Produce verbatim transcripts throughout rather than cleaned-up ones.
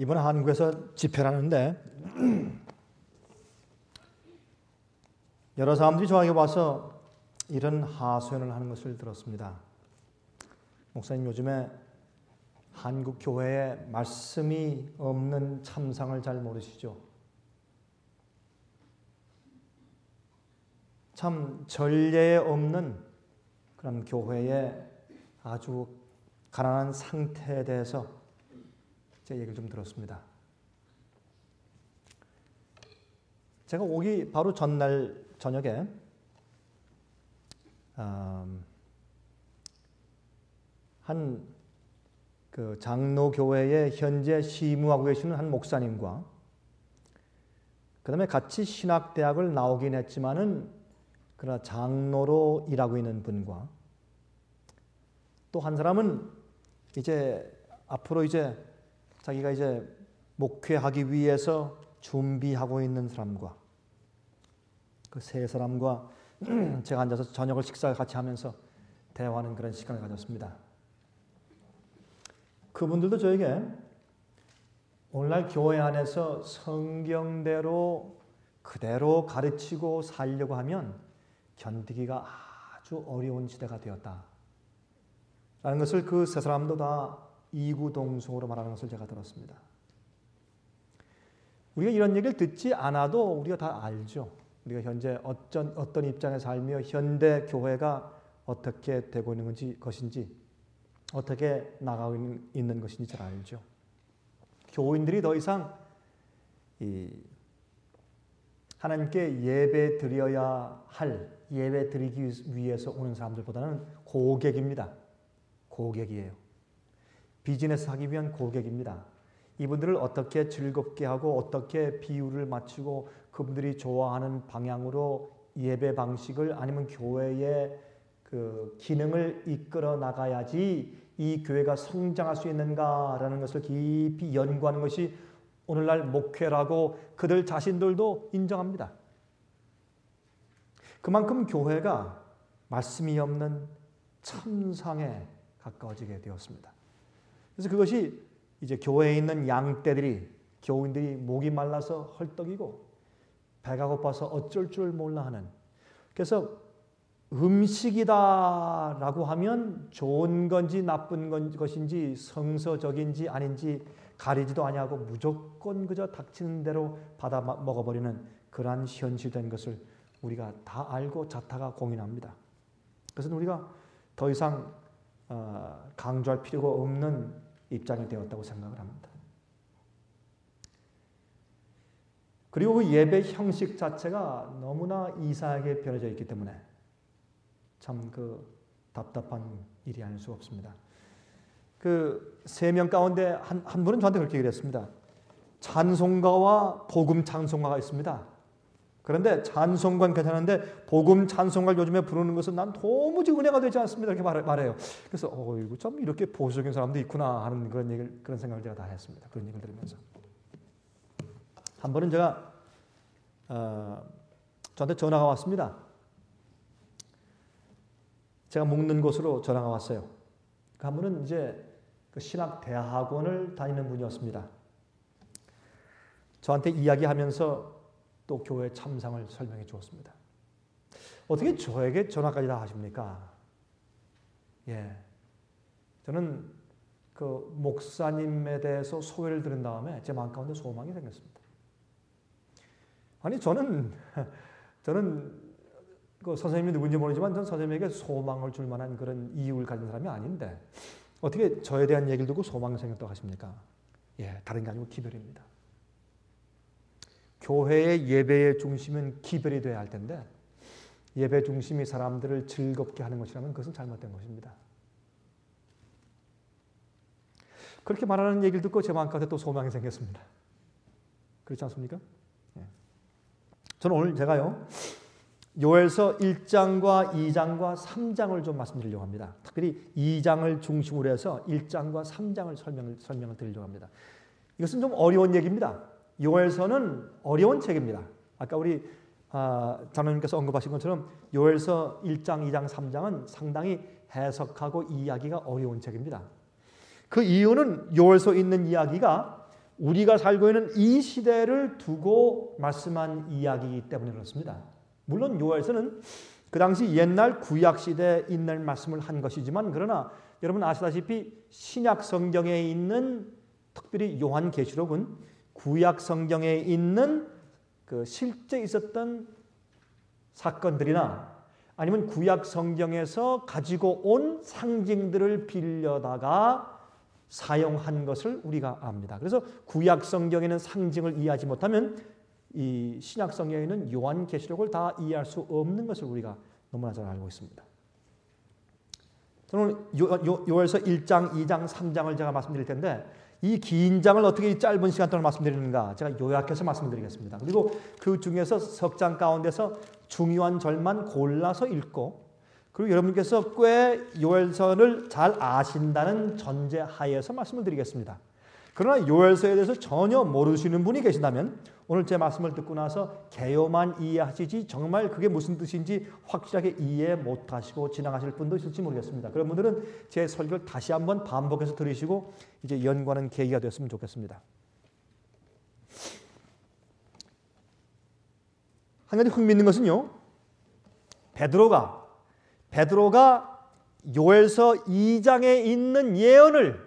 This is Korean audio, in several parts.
이번 한국에서 집회를 하는데 여러 사람들이 저에게 와서 이런 하소연을 하는 것을 들었습니다. 목사님, 요즘에 한국 교회에 말씀이 없는 참상을 잘 모르시죠? 참 전례에 없는 그런 교회의 아주 가난한 상태에 대해서 제 얘기를 좀 들었습니다. 제가 오기 바로 전날 저녁에 음, 한 그 장로교회에 현재 시무하고 계시는 한 목사님과 그 다음에 같이 신학대학을 나오긴 했지만은 그러나 장로로 일하고 있는 분과 또 한 사람은 이제 앞으로 이제 자기가 이제 목회하기 위해서 준비하고 있는 사람과 그 세 사람과 제가 앉아서 저녁을 식사를 같이 하면서 대화하는 그런 시간을 가졌습니다. 그분들도 저에게 오늘날 교회 안에서 성경대로 그대로 가르치고 살려고 하면 견디기가 아주 어려운 시대가 되었다 라는 것을 그 세 사람도 다 이구동성으로 말하는 것을 제가 들었습니다. 우리가 이런 얘기를 듣지 않아도 우리가 다 알죠. 우리가 현재 어떤, 어떤 입장에 살며 현대 교회가 어떻게 되고 있는 건지, 것인지 어떻게 나가고 있는, 있는 것인지 잘 알죠. 교인들이 더 이상 이 하나님께 예배 드려야 할, 예배 드리기 위해서 오는 사람들보다는 고객입니다. 고객이에요. 비즈니스 하기 위한 고객입니다. 이분들을 어떻게 즐겁게 하고 어떻게 비율을 맞추고 그분들이 좋아하는 방향으로 예배 방식을 아니면 교회의 그 기능을 이끌어 나가야지 이 교회가 성장할 수 있는가라는 것을 깊이 연구하는 것이 오늘날 목회라고 그들 자신들도 인정합니다. 그만큼 교회가 말씀이 없는 참상에 가까워지게 되었습니다. 그래서 그것이 이제 교회에 있는 양떼들이, 교인들이 목이 말라서 헐떡이고 배가 고파서 어쩔 줄 몰라 하는, 그래서 음식이다라고 하면 좋은 건지 나쁜 것인지 성서적인지 아닌지 가리지도 아니하고 무조건 그저 닥치는 대로 받아 먹어버리는 그러한 현실된 것을 우리가 다 알고 자타가 공인합니다. 그래서 우리가 더 이상 강조할 필요가 없는 입장이 되었다고 생각을 합니다. 그리고 그 예배 형식 자체가 너무나 이상하게 변해져 있기 때문에 참 그 답답한 일이 아닐 수 없습니다. 그 세 명 가운데 한, 한 분은 저한테 그렇게 얘기를 했습니다. 찬송가와 복음 찬송가가 있습니다. 그런데 찬송가는 괜찮은데 복음 찬송가를 요즘에 부르는 것은 난 도무지 은혜가 되지 않습니다. 이렇게 말, 말해요. 그래서 어이구 참 이렇게 보수적인 사람도 있구나 하는 그런 얘기를, 그런 생각을 제가 다 했습니다. 그런 얘기를 들으면서 한 번은 제가 어, 저한테 전화가 왔습니다. 제가 묵는 곳으로 전화가 왔어요. 한 분은 이제 그 신학 대학원을 다니는 분이었습니다. 저한테 이야기하면서 또 교회 참상을 설명해 주었습니다. 어떻게 저에게 전화까지 다 하십니까? 예, 저는 그 목사님에 대해서 소회를 들은 다음에 제 마음 가운데 소망이 생겼습니다. 아니 저는 저는 그 선생님이 누군지 모르지만 전 선생님에게 소망을 줄 만한 그런 이유를 가진 사람이 아닌데 어떻게 저에 대한 얘기를 듣고 소망이 생겼다고 하십니까? 예, 다른 게 아니고 기별입니다. 교회의 예배의 중심은 기별이 되어야 할 텐데 예배 중심이 사람들을 즐겁게 하는 것이라면 그것은 잘못된 것입니다. 그렇게 말하는 얘기를 듣고 제 마음가운데 또 소망이 생겼습니다. 그렇지 않습니까? 예. 저는 오늘 제가요 요엘서 일 장과 이 장과 삼 장을 좀 말씀드리려고 합니다. 특별히 이 장을 중심으로 해서 일 장과 삼 장을 설명을, 설명을 드리려고 합니다. 이것은 좀 어려운 얘기입니다. 요엘서는 어려운 책입니다. 아까 우리 아, 장로님께서 언급하신 것처럼 요엘서 일 장, 이 장, 삼 장은 상당히 해석하고 이해하기가 어려운 책입니다. 그 이유는 요엘서에 있는 이야기가 우리가 살고 있는 이 시대를 두고 말씀한 이야기이기 때문에 그렇습니다. 물론 요엘서는 그 당시 옛날 구약 시대에 있는 말씀을 한 것이지만, 그러나 여러분 아시다시피 신약 성경에 있는, 특별히 요한계시록은 구약 성경에 있는 그 실제 있었던 사건들이나 아니면 구약 성경에서 가지고 온 상징들을 빌려다가 사용한 것을 우리가 압니다. 그래서 구약 성경에는 상징을 이해하지 못하면 이 신약 성경에 있는 요한계시록을 다 이해할 수 없는 것을 우리가 너무나 잘 알고 있습니다. 저는 요엘서 일 장, 이 장, 삼 장을 제가 말씀드릴 텐데, 이 긴 장을 어떻게 짧은 시간 동안 말씀드리는가 제가 요약해서 말씀드리겠습니다. 그리고 그 중에서 석 장 가운데서 중요한 절만 골라서 읽고, 그리고 여러분께서 꽤 요엘서를 잘 아신다는 전제하에서 말씀을 드리겠습니다. 그러나 요엘서에 대해서 전혀 모르시는 분이 계신다면 오늘 제 말씀을 듣고 나서 개요만 이해하시지 정말 그게 무슨 뜻인지 확실하게 이해 못하시고 지나가실 분도 있을지 모르겠습니다. 그런 분들은 제 설교를 다시 한번 반복해서 들으시고 이제 연구하는 계기가 되었으면 좋겠습니다. 한 가지 흥미있는 것은요, 베드로가 베드로가 요엘서 이 장에 있는 예언을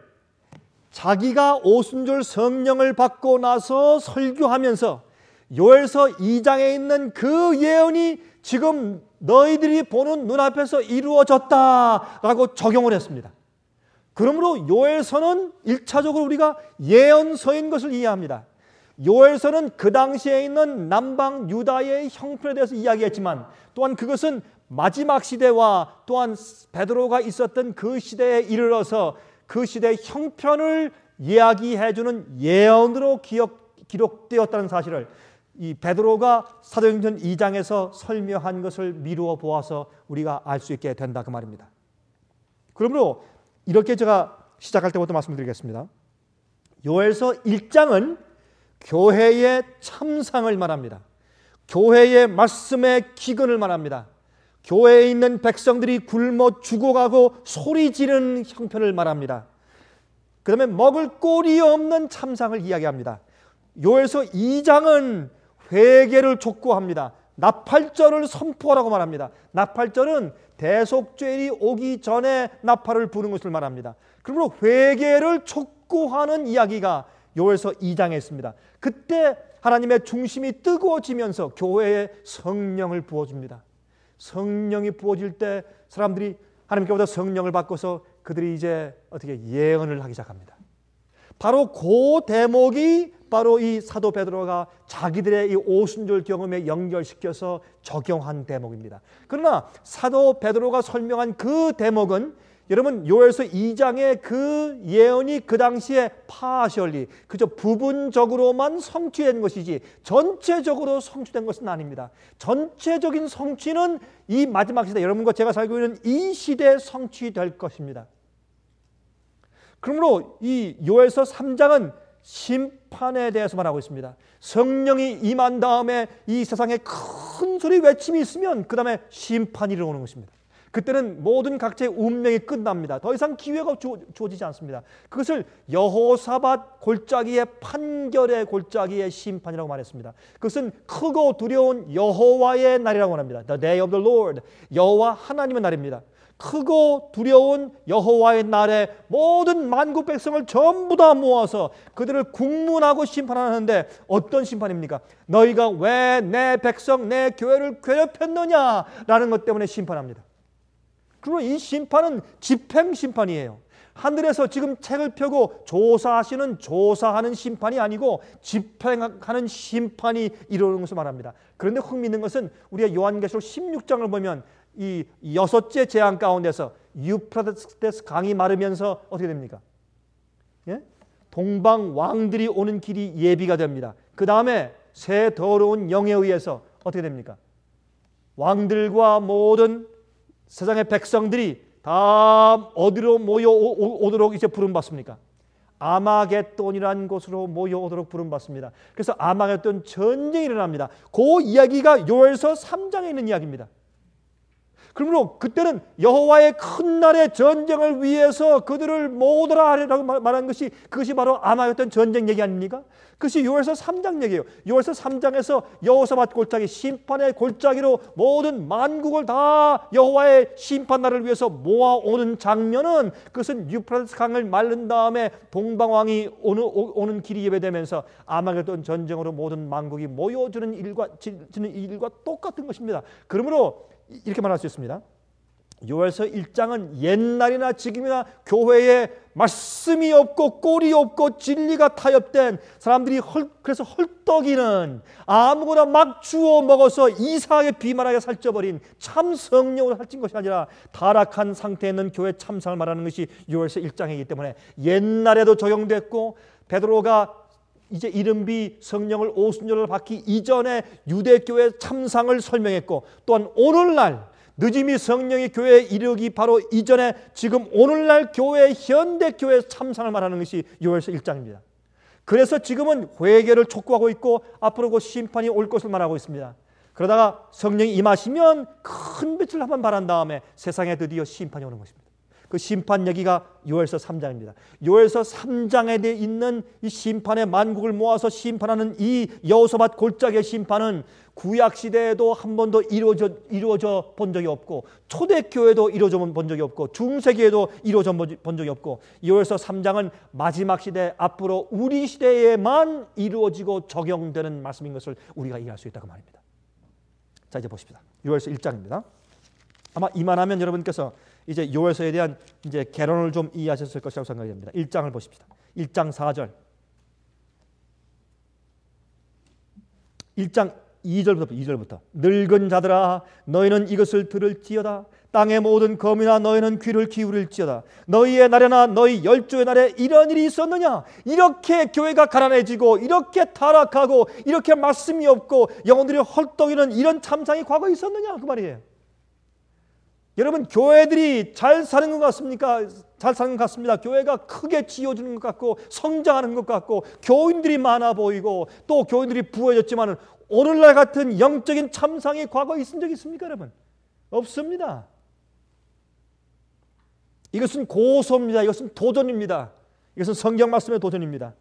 자기가 오순절 성령을 받고 나서 설교하면서 요엘서 이 장에 있는 그 예언이 지금 너희들이 보는 눈앞에서 이루어졌다라고 적용을 했습니다. 그러므로 요엘서는 일차적으로 우리가 예언서인 것을 이해합니다. 요엘서는 그 당시에 있는 남방 유다의 형편에 대해서 이야기했지만, 또한 그것은 마지막 시대와 또한 베드로가 있었던 그 시대에 이르러서 그 시대의 형편을 이야기해주는 예언으로 기억, 기록되었다는 사실을 이 베드로가 사도행전 이 장에서 설명한 것을 미루어 보아서 우리가 알 수 있게 된다, 그 말입니다. 그러므로 이렇게 제가 시작할 때부터 말씀드리겠습니다. 요엘서 일 장은 교회의 참상을 말합니다. 교회의 말씀의 기근을 말합니다. 교회에 있는 백성들이 굶어 죽어가고 소리 지르는 형편을 말합니다. 그 다음에 먹을 꼴이 없는 참상을 이야기합니다. 요엘서 이 장은 회개를 촉구합니다. 나팔절을 선포하라고 말합니다. 나팔절은 대속죄일이 오기 전에 나팔을 부는 것을 말합니다. 그러므로 회개를 촉구하는 이야기가 요엘서 이 장에 있습니다. 그때 하나님의 중심이 뜨거워지면서 교회에 성령을 부어줍니다. 성령이 부어질 때 사람들이 하나님께로부터 성령을 받고서 그들이 이제 어떻게 예언을 하기 시작합니다. 바로 그 대목이 바로 이 사도 베드로가 자기들의 이 오순절 경험에 연결시켜서 적용한 대목입니다. 그러나 사도 베드로가 설명한 그 대목은 여러분 요엘서 이 장의 그 예언이 그 당시에 파셜리, 그저 부분적으로만 성취된 것이지 전체적으로 성취된 것은 아닙니다. 전체적인 성취는 이 마지막 시대, 여러분과 제가 살고 있는 이 시대에 성취될 것입니다. 그러므로 이 요엘서 삼 장은 심판에 대해서 말하고 있습니다. 성령이 임한 다음에 이 세상에 큰 소리 외침이 있으면 그 다음에 심판이 일어나는 것입니다. 그때는 모든 각자의 운명이 끝납니다. 더 이상 기회가 주, 주어지지 않습니다. 그것을 여호사밧 골짜기의 판결의 골짜기의 심판이라고 말했습니다. 그것은 크고 두려운 여호와의 날이라고 합니다. The day of the Lord, 여호와 하나님의 날입니다. 크고 두려운 여호와의 날에 모든 만국 백성을 전부 다 모아서 그들을 국문하고 심판하는데, 어떤 심판입니까? 너희가 왜 내 백성, 내 교회를 괴롭혔느냐라는 것 때문에 심판합니다. 그리고 이 심판은 집행 심판이에요. 하늘에서 지금 책을 펴고 조사하시는 조사하는 심판이 아니고 집행하는 심판이 이루어지는 것을 말합니다. 그런데 흥미있는 것은 우리가 요한계시록 십육 장을 보면 이 여섯째 재앙 가운데서 유프라테스 강이 마르면서 어떻게 됩니까? 예? 동방 왕들이 오는 길이 예비가 됩니다. 그 다음에 새 더러운 영에 의해서 어떻게 됩니까? 왕들과 모든 세상의 백성들이 다 어디로 모여오도록 이제 부름받습니까? 아마겟돈이라는 곳으로 모여오도록 부름받습니다. 그래서 아마겟돈 전쟁이 일어납니다. 그 이야기가 요엘서 삼 장에 있는 이야기입니다. 그러므로 그때는 여호와의 큰 날의 전쟁을 위해서 그들을 모으더라 하라고 말한 것이 그것이 바로 아마겟돈 전쟁 얘기 아닙니까? 그것이 요엘서 삼 장 얘기예요. 요엘서 삼 장에서 여호사밧 골짜기 심판의 골짜기로 모든 만국을 다 여호와의 심판 날을 위해서 모아오는 장면은 그것은 유프라테스 강을 마른 다음에 동방왕이 오는, 오는 길이 예배되면서 아마겟돈 전쟁으로 모든 만국이 모여주는 일과, 지는 일과 똑같은 것입니다. 그러므로 이렇게 말할 수 있습니다. 요엘서 일 장은 옛날이나 지금이나 교회에 말씀이 없고 꼴이 없고 진리가 타협된 사람들이 헐, 그래서 헐떡이는 아무거나 막 주워 먹어서 이상하게 비만하게 살쪄버린 참 성령으로 살찐 것이 아니라 타락한 상태에 있는 교회 참상을 말하는 것이 요엘서 일 장이기 때문에 옛날에도 적용됐고 베드로가 이제 이른비 성령을 오순절을 받기 이전에 유대교회 참상을 설명했고 또한 오늘날 늦음이 성령이 교회에 이르기 바로 이전에 지금 오늘날 교회 현대교회 참상을 말하는 것이 요엘서 일 장입니다. 그래서 지금은 회개를 촉구하고 있고 앞으로 그 심판이 올 것을 말하고 있습니다. 그러다가 성령이 임하시면 큰 빛을 한번 발한 다음에 세상에 드디어 심판이 오는 것입니다. 그 심판 얘기가 요엘서 삼 장입니다. 요엘서 삼 장에 있는 이 심판의 만국을 모아서 심판하는 이 여호사밧 골짜기의 심판은 구약 시대에도 한 번도 이루어져, 이루어져 본 적이 없고 초대교회도 이루어져 본 적이 없고 중세기에도 이루어져 본 적이 없고 요엘서 삼 장은 마지막 시대 앞으로 우리 시대에만 이루어지고 적용되는 말씀인 것을 우리가 이해할 수 있다고 말입니다. 자, 이제 보십시다. 요엘서 일 장입니다. 아마 이만하면 여러분께서 이제 요엘서에 대한 이제 개론을 좀 이해하셨을 것이라고 생각이 됩니다. 일 장을 보십시다. 일 장 사 절. 일 장 이 절부터 이 절부터 늙은 자들아 너희는 이것을 들을지어다. 땅의 모든 거민아 너희는 귀를 기울일지어다. 너희의 날에나 너희 열조의 날에 이런 일이 있었느냐? 이렇게 교회가 가난해지고 이렇게 타락하고 이렇게 말씀이 없고 영혼들이 헐떡이는 이런 참상이 과거에 있었느냐? 그 말이에요. 여러분 교회들이 잘 사는 것 같습니까? 잘 사는 것 같습니다. 교회가 크게 지어지는 것 같고 성장하는 것 같고 교인들이 많아 보이고 또 교인들이 부해졌지만 오늘날 같은 영적인 참상이 과거에 있은 적이 있습니까 여러분? 없습니다. 이것은 고소입니다. 이것은 도전입니다. 이것은 성경 말씀의 도전입니다.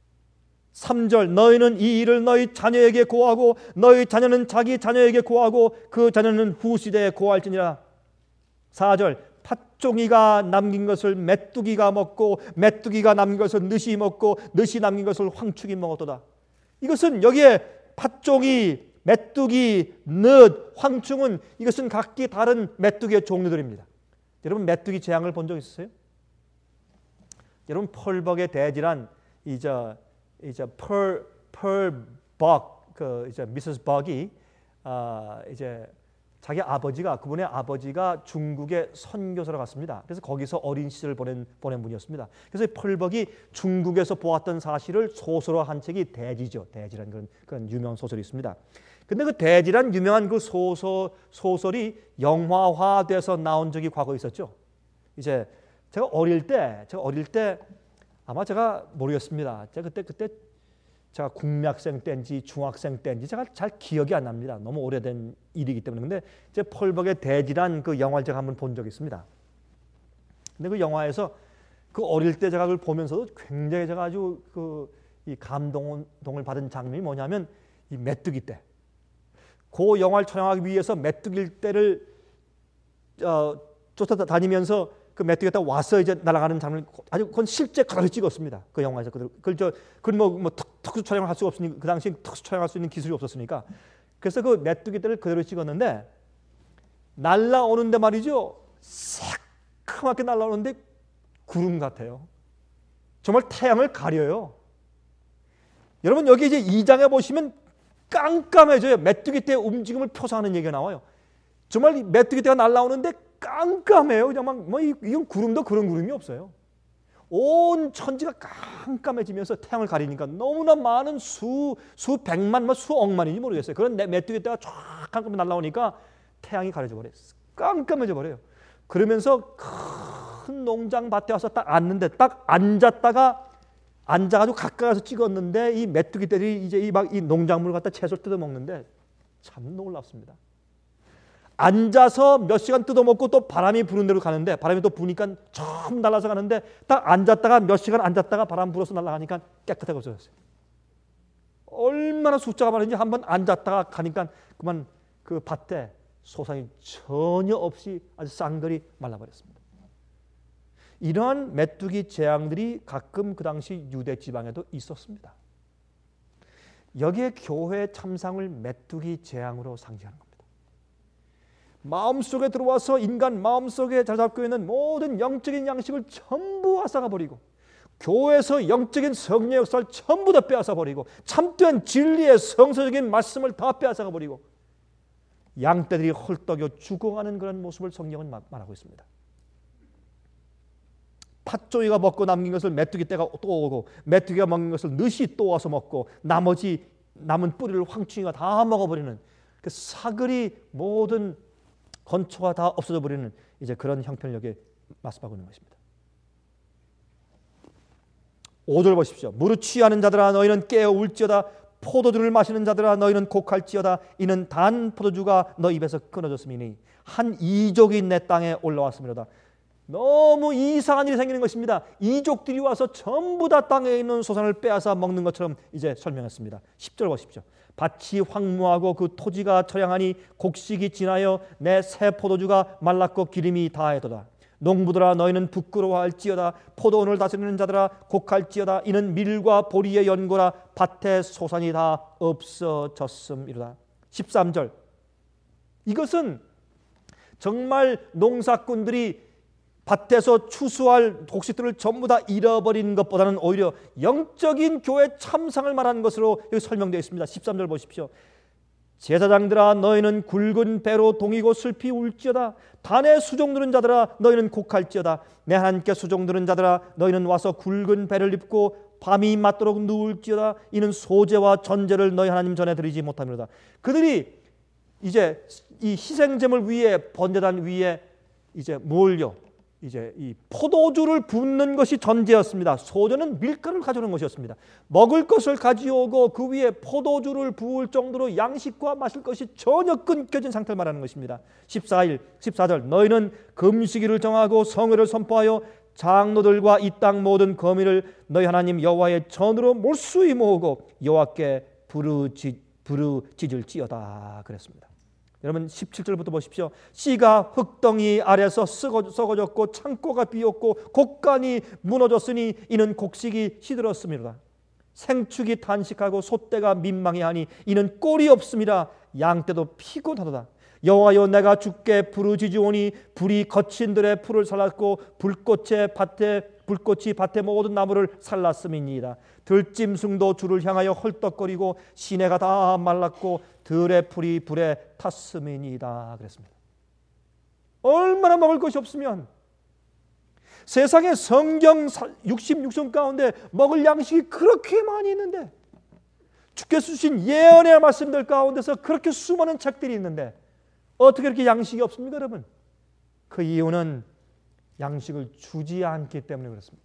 삼 절 너희는 이 일을 너희 자녀에게 고하고 너희 자녀는 자기 자녀에게 고하고 그 자녀는 후시대에 고할지니라. 사 절 팥종이가 남긴 것을 메뚜기가 먹고 메뚜기가 남긴 것을 느시 먹고 느시 남긴 것을 황축이 먹었도다. 이것은 여기에 팥종이, 메뚜기, 넛, 황충은 이것은 각기 다른 메뚜기의 종류들입니다. 여러분 메뚜기 재앙을 본 적 있으세요? 여러분 펄벅의 대지란 이제 이제 펄 펄벅 그 이제 미세스 벅이 아 이제 자기 아버지가 그분의 아버지가 중국에 선교사로 갔습니다. 그래서 거기서 어린 시절을 보낸 보낸 분이었습니다. 그래서 펄벅이 중국에서 보았던 사실을 소설로 한 책이 대지죠. 대지란 그런 그런 유명 소설이 있습니다. 근데 그 대지란 유명한 그 소설 소설이 영화화돼서 나온 적이 과거에 있었죠. 이제 제가 어릴 때 제가 어릴 때 아마 제가 모르겠습니다. 제가 그때 그때 제가 국민학생 때인지 중학생 때인지 제가 잘 기억이 안 납니다. 너무 오래된 일이기 때문에. 근데 제 펄벅의 대지란 그 영화를 제가 한번 본 적이 있습니다. 근데 그 영화에서 그 어릴 때 제가 그걸 보면서도 굉장히 제가 아주 그 이 감동을 받은 장면이 뭐냐면 이 메뚜기 떼. 그 영화를 촬영하기 위해서 메뚜기 떼를 어, 쫓아다니면서 그 메뚜기가 와서 이제 날아가는 장면 아주 그건 실제 그대로 찍었습니다. 그 영화에서 그대로. 그걸 저 그걸 뭐, 뭐 특수 촬영을 할 수가 없으니 그 당시 특수 촬영할 수 있는 기술이 없었으니까 그래서 그 메뚜기들을 그대로 찍었는데 날아오는데 말이죠 새카맣게 날아오는데 구름 같아요. 정말 태양을 가려요. 여러분 여기 이제 이 장에 보시면 깜깜해져요. 메뚜기 떼의 움직임을 표사하는 얘기가 나와요. 정말 메뚜기 떼가 날아오는데 깜깜해요. 그냥 막 뭐 이건 구름도 그런 구름이 없어요. 온 천지가 깜깜해지면서 태양을 가리니까 너무나 많은 수 수백만, 뭐 수억만인지 모르겠어요. 그런 메뚜기 떼가 쫙 깜깜히 날아오니까 태양이 가려져 버려요. 깜깜해져 버려요. 그러면서 큰 농장 밭에 와서 딱 앉는데 딱 앉았다가 앉아가지고 가까이 가서 찍었는데 이 메뚜기 떼들이 이제 이 막 이 농작물을 갖다 채소 뜯어 먹는데 참 놀랍습니다. 앉아서 몇 시간 뜯어먹고 또 바람이 부는 대로 가는데, 바람이 또 부니까 좀 날아서 가는데, 딱 앉았다가 몇 시간 앉았다가 바람 불어서 날아가니까 깨끗하게 없어졌어요. 얼마나 숫자가 많은지 한번 앉았다가 가니까 그만 그 밭에 소상이 전혀 없이 아주 쌍들이 말라버렸습니다. 이러한 메뚜기 재앙들이 가끔 그 당시 유대 지방에도 있었습니다. 여기에 교회 참상을 메뚜기 재앙으로 상징하는 겁니다. 마음속에 들어와서 인간 마음속에 잘 잡고 있는 모든 영적인 양식을 전부 앗아가 버리고, 교회에서 영적인 성령의 역사를 전부 다 빼앗아 버리고, 참된 진리의 성서적인 말씀을 다 빼앗아가 버리고, 양떼들이 헐떡여 죽어가는 그런 모습을 성경은 말하고 있습니다. 팥조이가 먹고 남긴 것을 메뚜기 떼가 또 오고, 메뚜기가 먹는 것을 느시 또 와서 먹고, 나머지 남은 뿌리를 황충이가 다 먹어버리는, 그 사글이 모든 건초가 다 없어져 버리는 이제 그런 형편을 여기에 말씀하고 있는 것입니다. 오 절 보십시오. 무릇 취하는 자들아 너희는 깨어 울지어다. 포도주를 마시는 자들아 너희는 곡할지어다. 이는 단 포도주가 너 입에서 끊어졌음이니 한 이족이 내 땅에 올라왔음이로다. 너무 이상한 일이 생기는 것입니다. 이족들이 와서 전부 다 땅에 있는 소산을 빼앗아 먹는 것처럼 이제 설명했습니다. 십 절 보십시오. 밭이 황무하고 그 토지가 처량하니 곡식이 지나여 내 새 포도주가 말랐고 기름이 다해도다. 농부들아 너희는 부끄러워할지어다. 포도원을 다스리는 자들아 곡할지어다. 이는 밀과 보리의 연고라. 밭의 소산이 다 없어졌음이로다. 십삼 절. 이것은 정말 농사꾼들이 밭에서 추수할 곡식들을 전부 다 잃어버린 것보다는 오히려 영적인 교회 참상을 말하는 것으로 여기 설명되어 있습니다. 십삼 절 보십시오. 제사장들아 너희는 굵은 배로 동이고 슬피 울지어다. 단에 수종 두는 자들아 너희는 곡할지어다. 내 하나님께 수종 두는 자들아 너희는 와서 굵은 배를 입고 밤이 맞도록 누울지어다. 이는 소제와 전제를 너희 하나님 전에 드리지 못함이로다. 그들이 이제 이 희생제물 위에 번제단 위에 이제 뭘요? 이제 이 포도주를 붓는 것이 전제였습니다. 소제는 밀가루를 가져오는 것이었습니다. 먹을 것을 가져오고 그 위에 포도주를 부을 정도로 양식과 마실 것이 전혀 끊겨진 상태를 말하는 것입니다. 십사 일, 십사 절 너희는 금식일을 정하고 성회를 선포하여 장로들과 이 땅 모든 거민을 너희 하나님 여호와의 전으로 몰수히 모으고 여호와께 부르지, 부르짖을지어다 그랬습니다. 여러분 십칠 절부터 보십시오. 씨가 흙덩이 아래서 썩어졌고 창고가 비었고 곡간이 무너졌으니 이는 곡식이 시들었음이로다. 생축이 탄식하고 소떼가 민망해하니 이는 꼴이 없음이라. 양떼도 피곤하도다. 여호와여 내가 주께 부르짖으오니 불이 거친 들의 풀을 살랐고 불꽃의 밭에 불꽃이 밭의 모든 나무를 살랐음이니이다. 들짐승도 주를 향하여 헐떡거리고 시내가 다 말랐고 들의 풀이 불에 탔음이니이다 그랬습니다. 얼마나 먹을 것이 없으면 세상에 성경 육십육 권 가운데 먹을 양식이 그렇게 많이 있는데, 주께서 주신 예언의 말씀들 가운데서 그렇게 수많은 책들이 있는데 어떻게 이렇게 양식이 없습니까 여러분? 그 이유는 양식을 주지 않기 때문에 그렇습니다.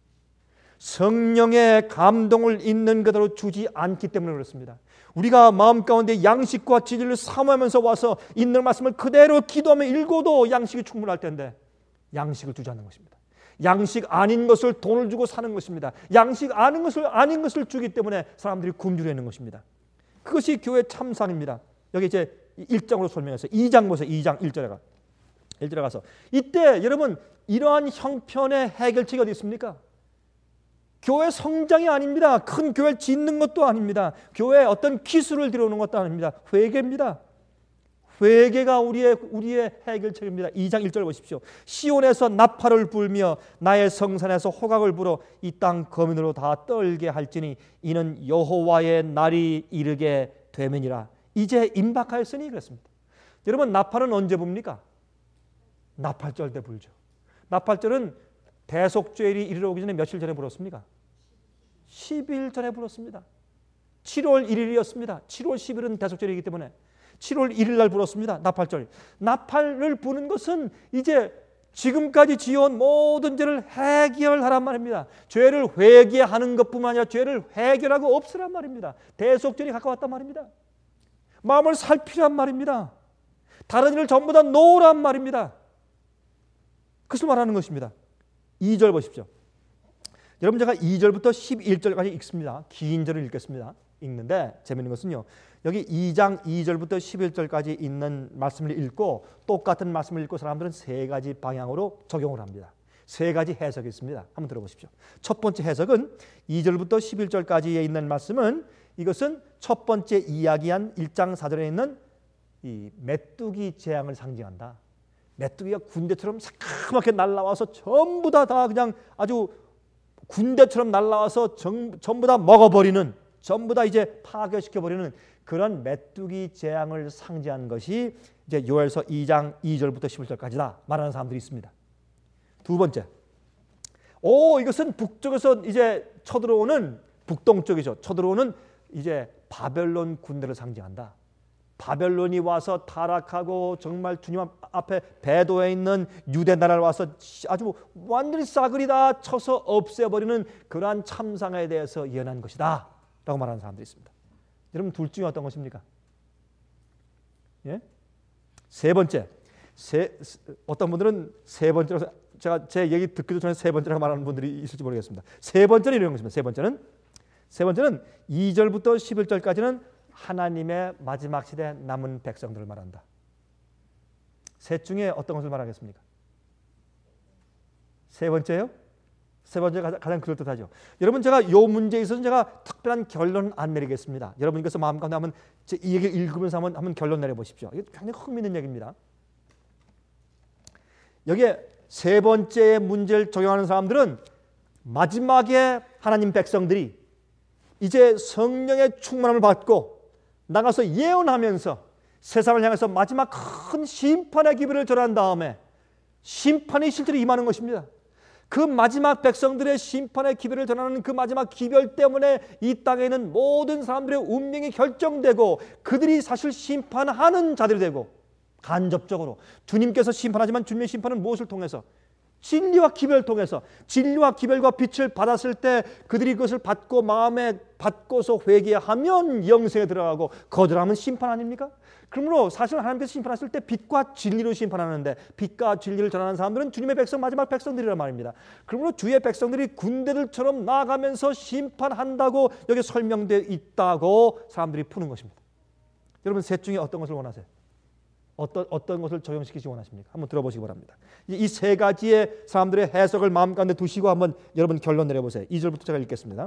성령의 감동을 있는 그대로 주지 않기 때문에 그렇습니다. 우리가 마음 가운데 양식과 진리를 사모하면서 와서 있는 말씀을 그대로 기도하며 읽어도 양식이 충분할 텐데 양식을 주지 않는 것입니다. 양식 아닌 것을 돈을 주고 사는 것입니다. 양식 아닌 것을 아닌 것을 주기 때문에 사람들이 굶주려 있는 것입니다. 그것이 교회 참상입니다. 여기 이제 일 장으로 설명했어요. 이 장 보세요. 이 장 일 절에 가. 일 절에 가서 이때 여러분 이러한 형편의 해결책이 어디 있습니까? 교회 성장이 아닙니다. 큰 교회를 짓는 것도 아닙니다. 교회에 어떤 기술을 들여오는 것도 아닙니다. 회개입니다. 회개가 우리의 우리의 해결책입니다. 이 장 일 절 보십시오. 시온에서 나팔을 불며 나의 성산에서 호각을 불어 이 땅 거민으로 다 떨게 할지니 이는 여호와의 날이 이르게 되면이라. 이제 임박하였으니 그랬습니다. 여러분 나팔은 언제 붑니까? 나팔절 때 불죠. 나팔절은 대속죄일이 이르러 오기 전에 며칠 전에 불었습니까? 십 일 전에 불었습니다. 칠월 일일이었습니다. 칠월 십일은 대속절이기 때문에 칠월 일일 날 불었습니다. 나팔절. 나팔을 부는 것은 이제 지금까지 지어온 모든 죄를 해결하란 말입니다. 죄를 회개하는 것뿐만 아니라 죄를 해결하고 없애란 말입니다. 대속절이 가까웠단 말입니다. 마음을 살피란 말입니다. 다른 일을 전부 다 놓으란 말입니다. 그것을 말하는 것입니다. 이 절 보십시오. 여러분 제가 이 절부터 십일 절까지 읽습니다. 긴 절을 읽겠습니다. 읽는데 재미있는 것은요. 여기 이 장 이 절부터 십일 절까지 있는 말씀을 읽고 똑같은 말씀을 읽고 사람들은 세 가지 방향으로 적용을 합니다. 세 가지 해석이 있습니다. 한번 들어보십시오. 첫 번째 해석은 이 절부터 십일 절까지에 있는 말씀은 이것은 첫 번째 이야기한 일 장 사 절에 있는 이 메뚜기 재앙을 상징한다. 메뚜기가 군대처럼 새까맣게 날라와서 전부 다, 다 그냥 아주 군대처럼 날라와서 정, 전부 다 먹어버리는, 전부 다 이제 파괴시켜버리는 그런 메뚜기 재앙을 상징한 것이 이제 요엘서 이 장 이 절부터 십일 절까지다 말하는 사람들이 있습니다. 두 번째, 오 이것은 북쪽에서 이제 쳐들어오는, 북동쪽이죠. 쳐들어오는 이제 바벨론 군대를 상징한다. 바벨론이 와서 타락하고 정말 주님 앞에 배도에 있는 유대 나라를 와서 아주 완전히 싸그리 다 쳐서 없애버리는 그러한 참상에 대해서 예언한 것이다 라고 말하는 사람들이 있습니다. 여러분 둘 중에 어떤 것입니까? 예? 세 번째, 세, 어떤 분들은 세 번째로, 제가 제 얘기 듣기도 전에 세 번째라고 말하는 분들이 있을지 모르겠습니다. 세 번째는 이런 것입니다. 세 번째는 세 번째는 이 절부터 십일 절까지는 하나님의 마지막 시대 남은 백성들을 말한다. 셋 중에 어떤 것을 말하겠습니까? 세 번째요? 세 번째가 가장 그럴듯하죠. 여러분 제가 이 문제에 있어서 제가 특별한 결론은 안 내리겠습니다. 여러분께서 마음 가운데 한번 이 얘기를 읽으면서 한번, 한번 결론 내려보십시오. 이게 굉장히 흥미있는 얘기입니다. 여기에 세 번째 문제를 적용하는 사람들은 마지막에 하나님 백성들이 이제 성령의 충만함을 받고 나가서 예언하면서 세상을 향해서 마지막 큰 심판의 기별을 전한 다음에 심판이 실제로 임하는 것입니다. 그 마지막 백성들의 심판의 기별을 전하는 그 마지막 기별 때문에 이 땅에 있는 모든 사람들의 운명이 결정되고 그들이 사실 심판하는 자들이 되고, 간접적으로 주님께서 심판하지만 주님의 심판은 무엇을 통해서? 진리와 기별을 통해서, 진리와 기별과 빛을 받았을 때 그들이 그것을 받고 마음에 받고서 회개하면 영생에 들어가고 거절하면 심판 아닙니까? 그러므로 사실 하나님께서 심판하실 때 빛과 진리로 심판하는데, 빛과 진리를 전하는 사람들은 주님의 백성, 마지막 백성들이란 말입니다. 그러므로 주의 백성들이 군대들처럼 나아가면서 심판한다고 여기 설명되어 있다고 사람들이 푸는 것입니다. 여러분 셋 중에 어떤 것을 원하세요? 어떤, 어떤 것을 적용시키시 원하십니까? 한번 들어보시기 바랍니다. 이 세 가지의 사람들의 해석을 마음 가운데 두시고 한번 여러분 결론 내려보세요. 이 절부터 제가 읽겠습니다.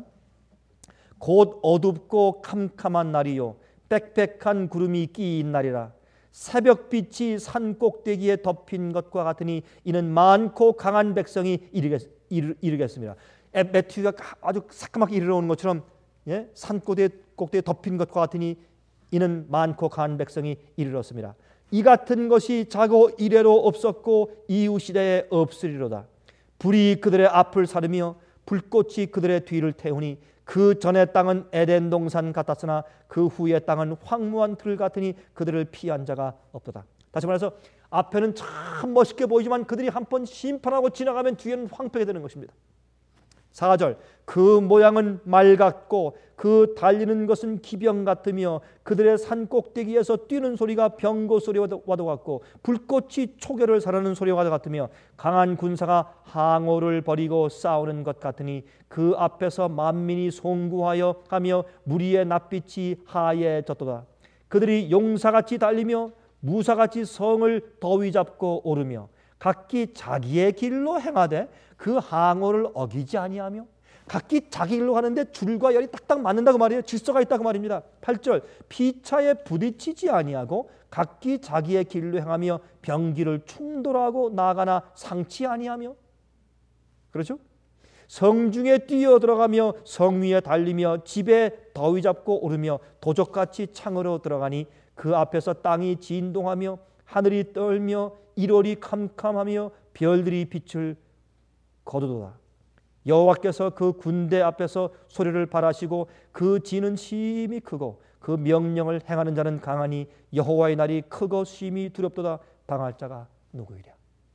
곧 어둡고 캄캄한 날이요 빽빽한 구름이 끼인 날이라. 새벽빛이 산 꼭대기에 덮인 것과 같으니 이는 많고 강한 백성이 이르겠, 이르, 이르겠습니다. 메뚜기가 아주 새까맣게 이르러오는 것처럼, 예? 산 꼭대기에 덮인 것과 같으니 이는 많고 강한 백성이 이르렀습니다. 이 같은 것이 자고 이래로 없었고 이후 시대에 없으리로다. 불이 그들의 앞을 사르며 불꽃이 그들의 뒤를 태우니 그 전의 땅은 에덴 동산 같았으나 그 후의 땅은 황무한 틀 같으니 그들을 피한 자가 없도다. 다시 말해서 앞에는 참 멋있게 보이지만 그들이 한번 심판하고 지나가면 뒤에는 황폐하게 되는 것입니다. 사 절, 그 모양은 말 같고 그 달리는 것은 기병 같으며 그들의 산 꼭대기에서 뛰는 소리가 병거 소리와도 같고 불꽃이 초계를 사르는 소리와 같으며 강한 군사가 항오를 벌이고 싸우는 것 같으니 그 앞에서 만민이 송구하여 가며 무리의 낯빛이 하얘졌도다. 그들이 용사같이 달리며 무사같이 성을 더위 잡고 오르며 각기 자기의 길로 행하되 그 항오를 어기지 아니하며, 각기 자기 길로 하는데 줄과 열이 딱딱 맞는다고 말이에요. 질서가 있다고 말입니다. 팔 절, 피차에 부딪히지 아니하고 각기 자기의 길로 행하며 병기를 충돌하고 나가나 상치 아니하며, 그렇죠? 성중에 뛰어들어가며 성 위에 달리며 집에 더위 잡고 오르며 도적같이 창으로 들어가니 그 앞에서 땅이 진동하며 하늘이 떨며 일월이 캄캄하며 별들이 빛을 거두도다. 여호와께서 그 군대 앞에서 소리를 발하시고 그 지는 심히 크고 그 명령을 행하는 자는 강하니 여호와의 날이 크고 심히 두렵도다. 당할 자가 누구이랴.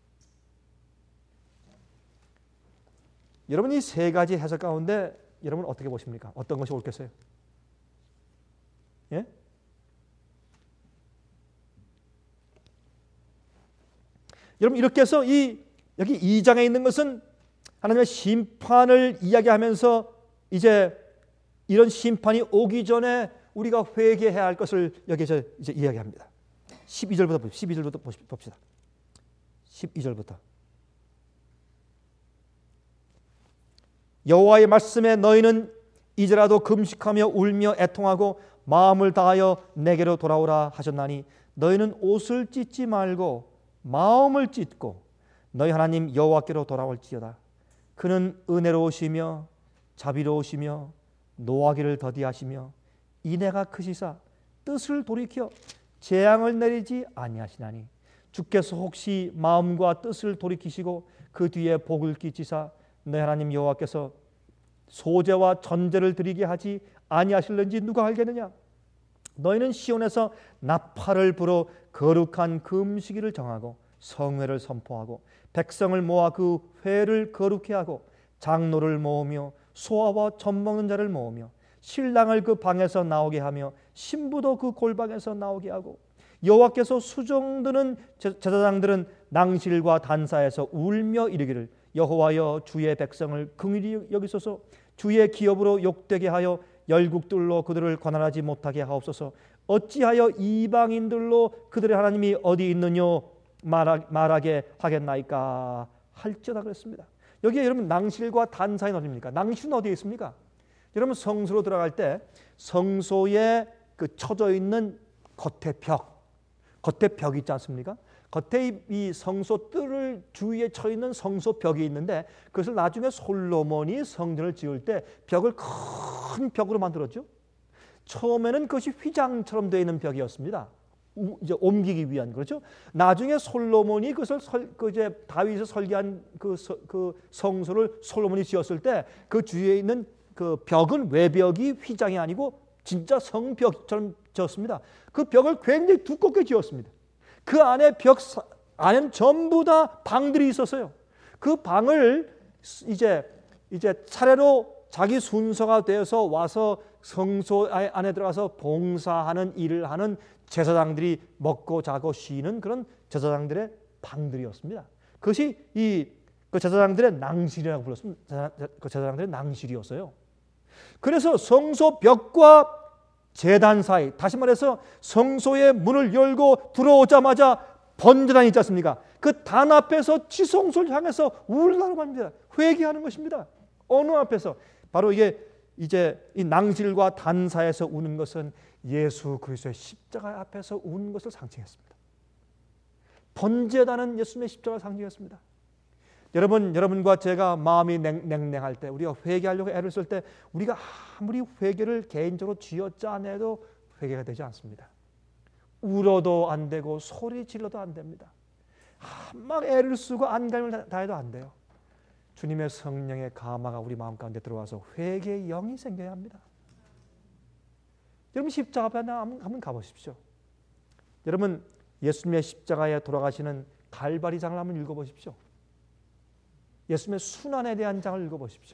여러분 이 세 가지 해석 가운데 여러분 어떻게 보십니까? 어떤 것이 옳겠어요? 예? 여러분 이렇게 해서 이 여기 이 장에 있는 것은 하나님의 심판을 이야기하면서 이제 이런 심판이 오기 전에 우리가 회개해야 할 것을 여기서 이제 이야기합니다. 십이 절부터 십이 절부터 봅시다. 십이 절부터. 여호와의 말씀에 너희는 이제라도 금식하며 울며 애통하고 마음을 다하여 내게로 돌아오라 하셨나니 너희는 옷을 찢지 말고 마음을 찢고 너희 하나님 여호와께로 돌아올지어다. 그는 은혜로우시며 자비로우시며 노하기를 더디하시며 인애가 크시사 뜻을 돌이켜 재앙을 내리지 아니하시나니 주께서 혹시 마음과 뜻을 돌이키시고 그 뒤에 복을 끼치사 너희 하나님 여호와께서 소제와 전제를 드리게 하지 아니하실는지 누가 알겠느냐? 너희는 시온에서 나팔을 불어 거룩한 금식일을 정하고 성회를 선포하고 백성을 모아 그 회를 거룩해 하고 장로를 모으며 소아와 젖 먹는 자를 모으며 신랑을 그 방에서 나오게 하며 신부도 그 골방에서 나오게 하고 여호와께서 수종드는 제사장들은 낭실과 단사에서 울며 이르기를 여호와여 주의 백성을 긍휼히 여기소서 주의 기업으로 욕되게 하여 열국들로 그들을 관할하지 못하게 하옵소서 어찌하여 이방인들로 그들의 하나님이 어디 있느뇨 말하, 말하게 하겠나이까 할지어다 그랬습니다. 여기에 여러분 낭실과 단사인 어디입니까? 낭실은 어디에 있습니까? 여러분 성소로 들어갈 때 성소에 그 쳐져 있는 겉에 벽, 겉에 벽이 있지 않습니까? 겉에 이 성소 뜰을 주위에 쳐 있는 성소 벽이 있는데 그것을 나중에 솔로몬이 성전을 지을 때 벽을 큰 벽으로 만들었죠. 처음에는 그것이 휘장처럼 되어 있는 벽이었습니다. 이제 옮기기 위한 그렇죠. 나중에 솔로몬이 그것을 설, 그 이제 다윗이 설계한 그, 서, 그 성소를 솔로몬이 지었을 때 그 주위에 있는 그 벽은 외벽이 휘장이 아니고 진짜 성벽처럼 지었습니다. 그 벽을 굉장히 두껍게 지었습니다. 그 안에 벽 안에는 전부 다 방들이 있었어요. 그 방을 이제 이제 차례로 자기 순서가 되어서 와서 성소 안에 들어가서 봉사하는 일을 하는 제사장들이 먹고 자고 쉬는 그런 제사장들의 방들이었습니다. 그것이 이 그 제사장들의 낭실이라고 불렀습니다. 그 제사장들의 낭실이었어요. 그래서 성소 벽과 제단 사이, 다시 말해서 성소의 문을 열고 들어오자마자 번제단이 있지 않습니까? 그 단 앞에서 지성소를 향해서 울라고 합니다. 회개하는 것입니다. 어느 앞에서? 바로 이게 이제 이 낭실과 단사에서 우는 것은 예수 그리스도의 십자가 앞에서 우는 것을 상징했습니다. 번제단은 예수님의 십자가를 상징했습니다. 여러분, 여러분과 제가 마음이 냉, 냉랭할 때, 우리가 회개하려고 애를 쓸 때 우리가 아무리 회개를 개인적으로 쥐어짜내도 회개가 되지 않습니다. 울어도 안 되고 소리 질러도 안 됩니다. 막 애를 쓰고 안간힘을 다해도 안 돼요. 주님의 성령의 감화가 우리 마음 가운데 들어와서 회개의 영이 생겨야 합니다. 여러분 십자가 앞에 한번 가보십시오. 여러분 예수님의 십자가에 돌아가시는 갈바리 장을 한번 읽어보십시오. 예수님의 순환에 대한 장을 읽어보십시오.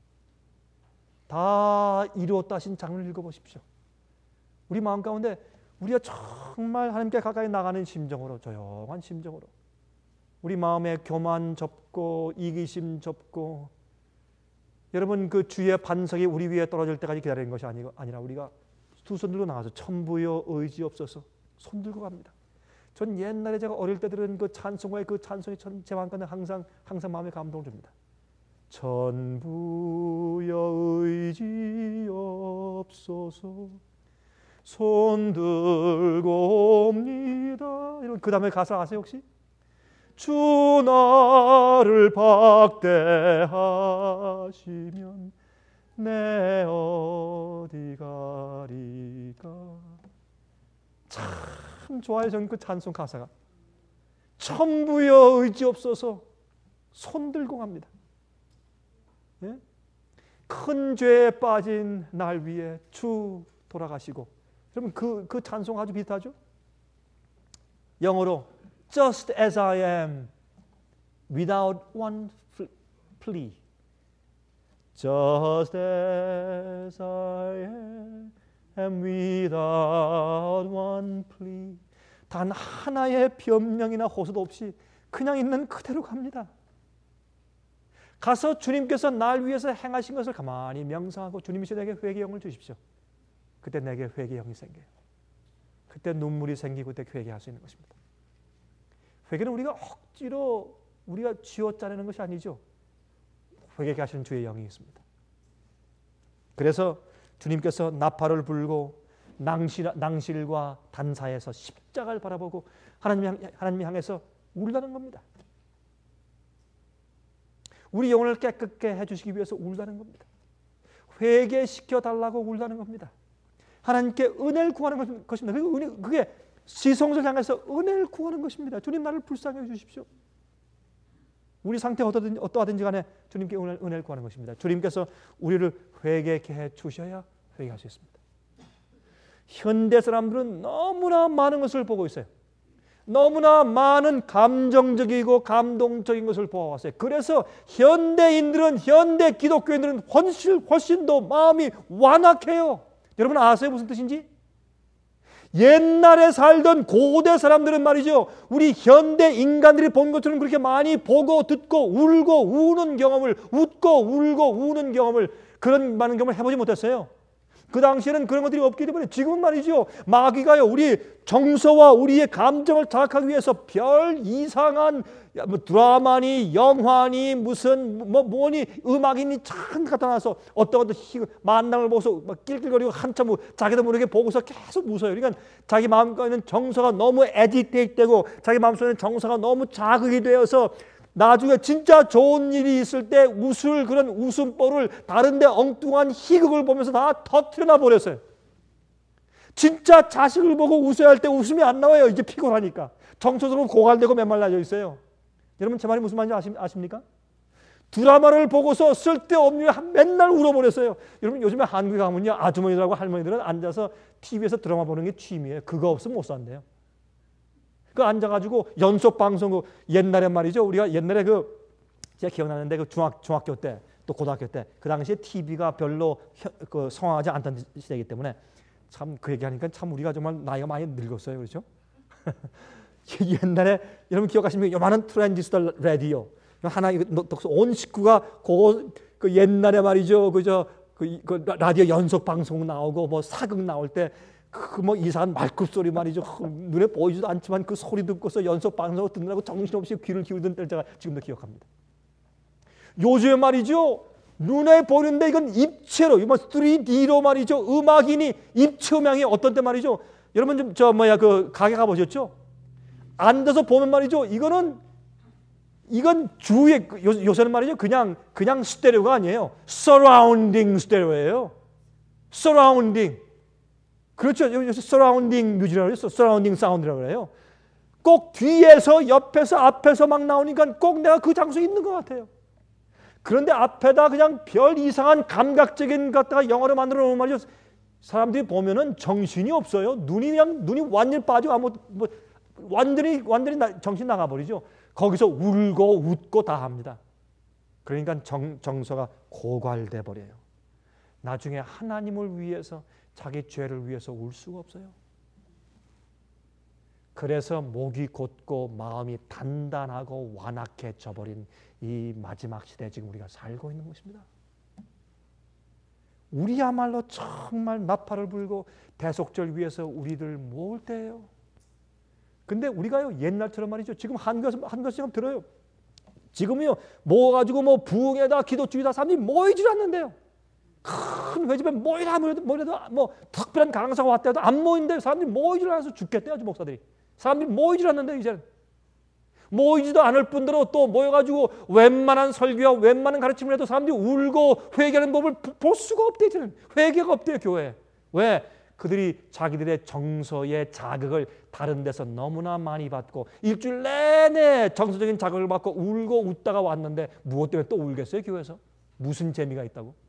다 이루었다 하신 장을 읽어보십시오. 우리 마음 가운데 우리가 정말 하나님께 가까이 나가는 심정으로, 조용한 심정으로 우리 마음에 교만 접고 이기심 접고, 여러분 그 주의 반석이 우리 위에 떨어질 때까지 기다리는 것이 아니라 우리가 두 손 들고 나가서 천부여 의지 없어서 손 들고 갑니다. 전 옛날에 제가 어릴 때 들은 그 찬송가의 그 찬송이 제 마음가운데 항상 항상 마음에 감동을 줍니다. 천부여 의지 없소서 손 들고 옵니다. 이런 그 다음에 가사 아세요 혹시? 주 나를 박대하시면 내 어디 가리까. 참 좋아요. 저는 그 찬송 가사가 천부여 의지 없어서 손 들고 갑니다. 예? 큰 죄에 빠진 날 위해 주 돌아가시고. 여러분 그, 그 찬송 아주 비슷하죠? 영어로 Just as I am without one plea. Just as I am and without one plea. 단 하나의 변명이나 호소도 없이 그냥 있는 그대로 갑니다. 가서 주님께서 날 위해서 행하신 것을 가만히 명상하고 주님이시 내게 회개의 영을 주십시오. 그때 내게 회개의 영이 생겨요. 그때 눈물이 생기고 그때 회개할 수 있는 것입니다. 회개는 우리가 억지로 우리가 쥐어짜내는 것이 아니죠. 회개케 하시는 주의 영이 있습니다. 그래서 주님께서 나팔을 불고 낭실, 낭실과 단사에서 십자가를 바라보고 하나님, 향, 하나님 향해서 울다는 겁니다. 우리 영혼을 깨끗게 해주시기 위해서 울다는 겁니다. 회개시켜 달라고 울다는 겁니다. 하나님께 은혜를 구하는 것입니다. 그게 지성소를 향해서 은혜를 구하는 것입니다. 주님 나를 불쌍히 해주십시오. 우리 상태가 어떠하든지, 어떠하든지 간에 주님께 은혜, 은혜를 구하는 것입니다. 주님께서 우리를 회개케 해주셔야 회개할 수 있습니다. 현대 사람들은 너무나 많은 것을 보고 있어요. 너무나 많은 감정적이고 감동적인 것을 보아왔어요. 그래서 현대인들은, 현대 기독교인들은 훨씬, 훨씬 더 마음이 완악해요. 여러분 아세요? 무슨 뜻인지? 옛날에 살던 고대 사람들은 말이죠, 우리 현대 인간들이 본 것처럼 그렇게 많이 보고 듣고 울고 우는 경험을, 웃고 울고 우는 경험을, 그런 많은 경험을 해보지 못했어요. 그 당시에는 그런 것들이 없기 때문에 지금은 말이죠, 마귀가요 우리 정서와 우리의 감정을 자극하기 위해서 별 이상한 뭐 드라마니 영화니 무슨 뭐 뭐니 음악이니 참 갖다 놔서 어떤 것도 만남을 보고서 막 낄낄거리고 한참 자기도 모르게 보고서 계속 웃어요. 그러니까 자기 마음가에는 정서가 너무 에디테이트되고 자기 마음속에는 정서가 너무 자극이 되어서 나중에 진짜 좋은 일이 있을 때 웃을 그런 웃음보를 다른데 엉뚱한 희극을 보면서 다 터뜨려놔 버렸어요. 진짜 자식을 보고 웃어야 할 때 웃음이 안 나와요. 이제 피곤하니까. 정서적으로 고갈되고 메말라져 있어요. 여러분 제 말이 무슨 말인지 아십니까? 드라마를 보고서 쓸데없는 일 맨날 울어버렸어요. 여러분 요즘에 한국에 가면요, 아주머니들하고 할머니들은 앉아서 티비에서 드라마 보는 게 취미예요. 그거 없으면 못 산대요. 그 앉아가지고 연속 방송, 옛날에 말이죠. 우리가 옛날에 그 제가 기억나는데 그 중학 중학교 때 또 고등학교 때 그 당시에 티비가 별로 그 성황하지 않던 시대이기 때문에 참 그 얘기하니까 참 우리가 정말 나이가 많이 늙었어요, 그렇죠? 옛날에 여러분 기억하시면 요만한 트랜지스터 라디오 하나 온 식구가 그, 그 옛날에 말이죠, 그저 그, 그 라디오 연속 방송 나오고 뭐 사극 나올 때. 그 뭐 이상한 말끝 소리 말이죠. 눈에 보이지도 않지만 그 소리 듣고서 연속 방송을 듣느라고 정신없이 귀를 기울이던 때를 제가 지금도 기억합니다. 요즘에 말이죠, 눈에 보이는데 이건 입체로, 이건 쓰리디로 말이죠, 음악이니 입체 음향이 어떤 때 말이죠. 여러분 좀 저 뭐야 그 가게 가보셨죠? 앉아서 보면 말이죠, 이거는 이건 주위에 요, 요새는 말이죠, 그냥 그냥 스테레오가 아니에요. 서라운딩 스테레오예요. 서라운딩. 그렇죠. 여기서 서라운딩 뮤직이라고 해서 서라운딩 사운드라고 그래요. 꼭 뒤에서 옆에서 앞에서 막 나오니까 꼭 내가 그 장소에 있는 것 같아요. 그런데 앞에다 그냥 별 이상한 감각적인 것다가 영어로 만들어 놓은 말이죠. 사람들이 보면은 정신이 없어요. 눈이 그냥 눈이 완전히 빠지고 아무 뭐 완전히 완전히 나, 정신 나가 버리죠. 거기서 울고 웃고 다 합니다. 그러니까 정, 정서가 고갈돼 버려요. 나중에 하나님을 위해서 자기 죄를 위해서 울 수가 없어요. 그래서 목이 곧고 마음이 단단하고 완악해져 버린 이 마지막 시대에 지금 우리가 살고 있는 것입니다. 우리야말로 정말 나팔을 불고 대속절 위해서 우리들 모을 때예요. 근데 우리가요 옛날처럼 말이죠. 지금 한것은 한것처럼 들어요. 지금요 모아가지고 뭐 부흥에다 기도주의다 사람들이 모이질 않는데요. 큰 회집에 모이라 모이라도, 모이라도 뭐 특별한 강사가 왔다 해도 안 모이는데 사람들이 모이질 않아서 죽겠대요. 목사들이. 사람들이 모이질 않는데 이제는. 모이지도 않을 뿐더러 또 모여가지고 웬만한 설교와 웬만한 가르침을 해도 사람들이 울고 회개하는 법을 볼 수가 없대요. 이제는. 회개가 없대요. 교회에. 왜? 그들이 자기들의 정서의 자극을 다른 데서 너무나 많이 받고 일주일 내내 정서적인 자극을 받고 울고 웃다가 왔는데 무엇 때문에 또 울겠어요? 교회에서? 무슨 재미가 있다고?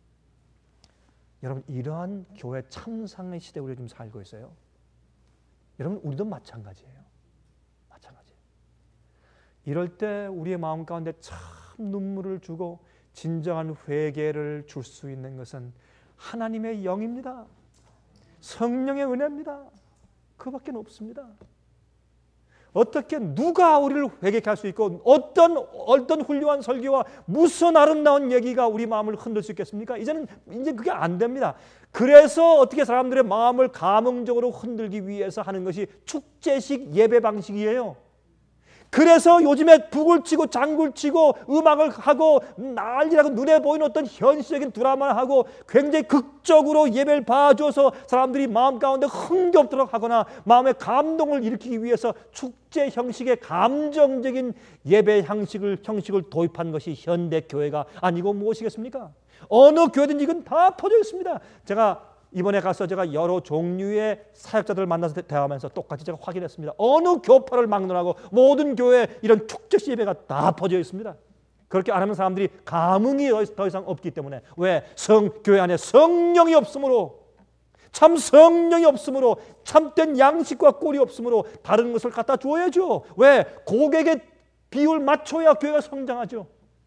여러분 이러한 교회 참상의 시대에 우리가 지금 살고 있어요. 여러분 우리도 마찬가지예요. 마찬가지예요. 이럴 때 우리의 마음 가운데 참 눈물을 주고 진정한 회개를 줄 수 있는 것은 하나님의 영입니다. 성령의 은혜입니다. 그밖에 없습니다. 어떻게 누가 우리를 회개케 할 수 있고 어떤 어떤 훌륭한 설교와 무슨 아름다운 얘기가 우리 마음을 흔들 수 있겠습니까? 이제는 이제 그게 안 됩니다. 그래서 어떻게 사람들의 마음을 감흥적으로 흔들기 위해서 하는 것이 축제식 예배 방식이에요. 그래서 요즘에 북을 치고 장구를 치고 음악을 하고 난리라고 눈에 보이는 어떤 현실적인 드라마를 하고 굉장히 극적으로 예배를 봐줘서 사람들이 마음 가운데 흥겹도록 하거나 마음의 감동을 일으키기 위해서 축제 형식의 감정적인 예배 형식을, 형식을 도입한 것이 현대 교회가 아니고 무엇이겠습니까? 어느 교회든지 이건 다 퍼져 있습니다. 제가 이번에 가서 제가 여러 종류의 사역자들을 만나서 대화하면서 똑같이 제가 확인했습니다. 어느 교파를 막론하고 모든 교회에 이런 축제식 예배가 다 퍼져 있습니다. 그렇게 안 하면 사람들이 감흥이 더 이상 없기 때문에. 왜? 성, 교회 안에 성령이 없으므로, 참 성령이 없으므로, 참된 양식과 꼴이 없으므로 다른 것을 갖다 줘야죠. 왜? 고객의 비율 맞춰야 교회가 성장하죠.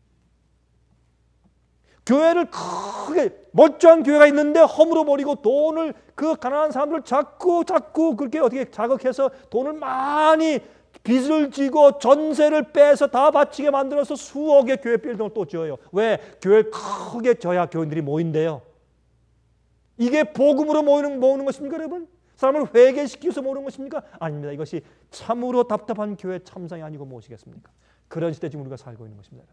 교회를 크게 멀쩡한 교회가 있는데 허물어 버리고 돈을 그 가난한 사람들을 자꾸 자꾸 그렇게 어떻게 자극해서 돈을 많이 빚을 지고 전세를 빼서 다 바치게 만들어서 수억의 교회 빌딩을 또 지어요. 왜? 교회를 크게 져야 교인들이 모인대요. 이게 복음으로 모이는, 모으는 것입니까 여러분? 사람을 회개시키기 위해서 모으는 것입니까? 아닙니다. 이것이 참으로 답답한 교회 참상이 아니고 무엇이겠습니까? 그런 시대 지금 우리가 살고 있는 것입니다.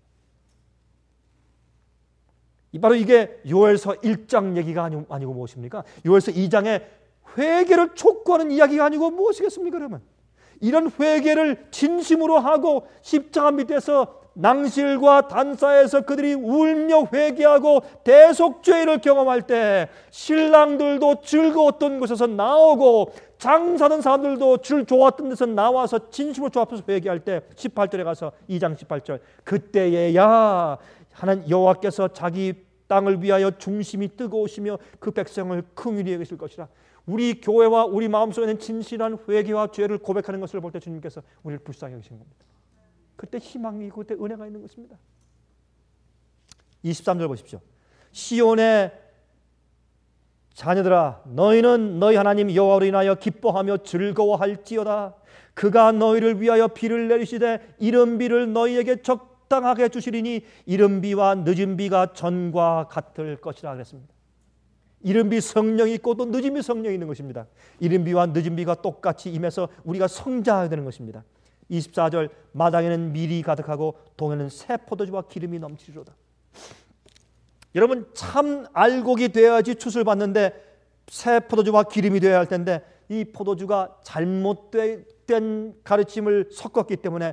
바로 이게 요엘서 일 장 얘기가 아니, 아니고 무엇입니까? 요엘서 이 장에 회개를 촉구하는 이야기가 아니고 무엇이겠습니까 여러분? 이런 회개를 진심으로 하고 십자가 밑에서 낭실과 단사에서 그들이 울며 회개하고 대속죄를 경험할 때 신랑들도 즐거웠던 곳에서 나오고 장사하는 사람들도 줄 좋았던 데서 나와서 진심으로 조합해서 회개할 때 십팔 절에 가서 이 장 십팔 절 그때에야 하나님 여호와께서 자기 땅을 위하여 중심이 뜨거우시며 그 백성을 긍휼히 여기실 것이라. 우리 교회와 우리 마음속에 있는 진실한 회개와 죄를 고백하는 것을 볼 때 주님께서 우리를 불쌍히 여기시는 겁니다. 그때 희망이 있고 그때 은혜가 있는 것입니다. 이십삼 절 보십시오. 시온의 자녀들아 너희는 너희 하나님 여호와로 인하여 기뻐하며 즐거워할지어다. 그가 너희를 위하여 비를 내리시되 이른 비를 너희에게 적당하게 주시리니 이른 비와 늦은 비가 전과 같을 것이라 그랬습니다. 이른 비 성령이 있고 또 늦은 비 성령이 있는 것입니다. 이른 비와 늦은 비가 똑같이 임해서 우리가 성장하게 되는 것입니다. 이십사 절 마당에는 밀이 가득하고 동에는 새 포도주와 기름이 넘치리로다. 여러분 참 알곡이 되어야지 춥을 받는데 새 포도주와 기름이 되어야 할 텐데 이 포도주가 잘못된 가르침을 섞었기 때문에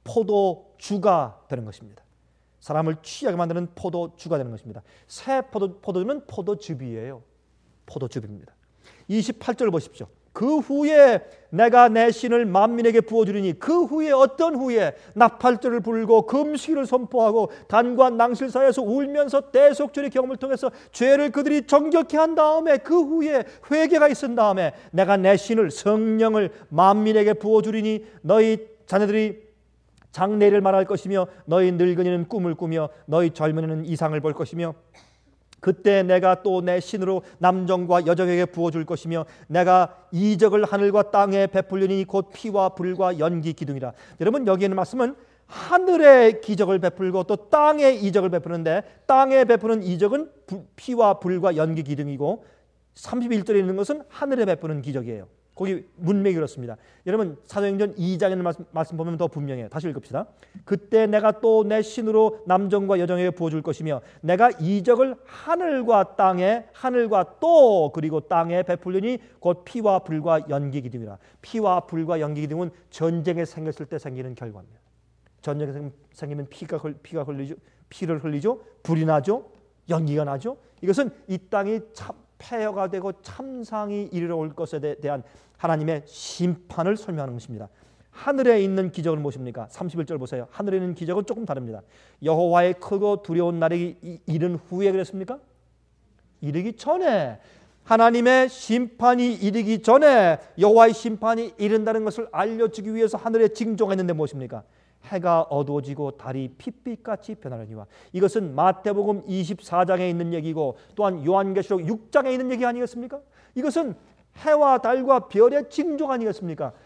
포도주가 되는 것입니다. 사람을 취하게 만드는 포도주가 되는 것입니다. 새 포도, 포도주는 포도즙이에요. 포도즙입니다. 이십팔 절 보십시오. 그 후에 내가 내 신을 만민에게 부어주리니 그 후에 어떤 후에 나팔절을 불고 금식일을 선포하고 단과 낭실 사이에서 울면서 대속죄의 경험을 통해서 죄를 그들이 정결케 한 다음에 그 후에 회개가 있은 다음에 내가 내 신을 성령을 만민에게 부어주리니 너희 자녀들이 장래를 말할 것이며 너희 늙은이는 꿈을 꾸며 너희 젊은이는 이상을 볼 것이며 그때 내가 또 내 신으로 남정과 여정에게 부어줄 것이며 내가 이적을 하늘과 땅에 베풀리니 곧 피와 불과 연기 기둥이라. 여러분 여기 있는 말씀은 하늘의 기적을 베풀고 또 땅의 이적을 베푸는데 땅에 베푸는 이적은 피와 불과 연기 기둥이고 삼십일 절에 있는 것은 하늘에 베푸는 기적이에요. 거기 문맥이 그렇습니다. 여러분 사도행전 이 장에 있는 말씀, 말씀 보면 더 분명해요. 다시 읽읍시다. 그때 내가 또 내 신으로 남정과 여정에게 부어줄 것이며 내가 이적을 하늘과 땅에 하늘과 또 그리고 땅에 베풀리니 곧 피와 불과 연기 기둥이라. 피와 불과 연기 기둥은 전쟁에 생겼을 때 생기는 결과입니다. 전쟁에 생기면 피가, 피가 흘리죠. 피를 흘리죠. 불이 나죠. 연기가 나죠. 이것은 이 땅이 참 폐허가 되고 참상이 이르러 올 것에 대한 하나님의 심판을 설명하는 것입니다. 하늘에 있는 기적은 무엇입니까? 삼십일 절 보세요. 하늘에 있는 기적은 조금 다릅니다. 여호와의 크고 두려운 날이 이른 후에 그랬습니까? 이르기 전에 하나님의 심판이 이르기 전에 여호와의 심판이 이른다는 것을 알려주기 위해서 하늘에 징조가 있는데 무엇입니까? 해가 어두워지고 달이 핏빛같이 변하려니와. 이것은 마태복음 이십사 장에 있는 얘기고 또한 요한계시록 육 장에 있는 얘기 아니겠습니까? 이것은 해와 달과 별의 징조가 아니겠습니까?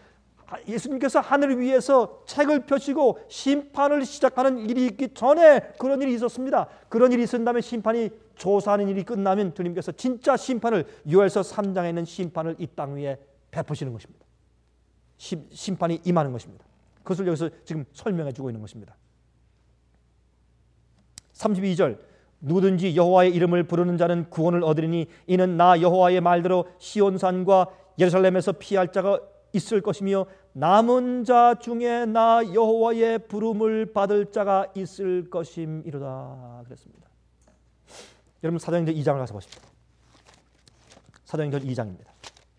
예수님께서 하늘 위에서 책을 펴시고 심판을 시작하는 일이 있기 전에 그런 일이 있었습니다. 그런 일이 있은 다음에 심판이 조사하는 일이 끝나면 주님께서 진짜 심판을, 요엘서 삼 장에 있는 심판을 이 땅 위에 베푸시는 것입니다. 심, 심판이 임하는 것입니다. 그것을 여기서 지금 설명해 주고 있는 것입니다. 삼십이 절, 누구든지 여호와의 이름을 부르는 자는 구원을 얻으리니 이는 나 여호와의 말대로 시온산과 예루살렘에서 피할 자가 있을 것이며 남은 자 중에 나 여호와의 부름을 받을 자가 있을 것임이로다 그랬습니다. 여러분 사도행전 이 장을 가서 보십시오. 사도행전 이 장입니다.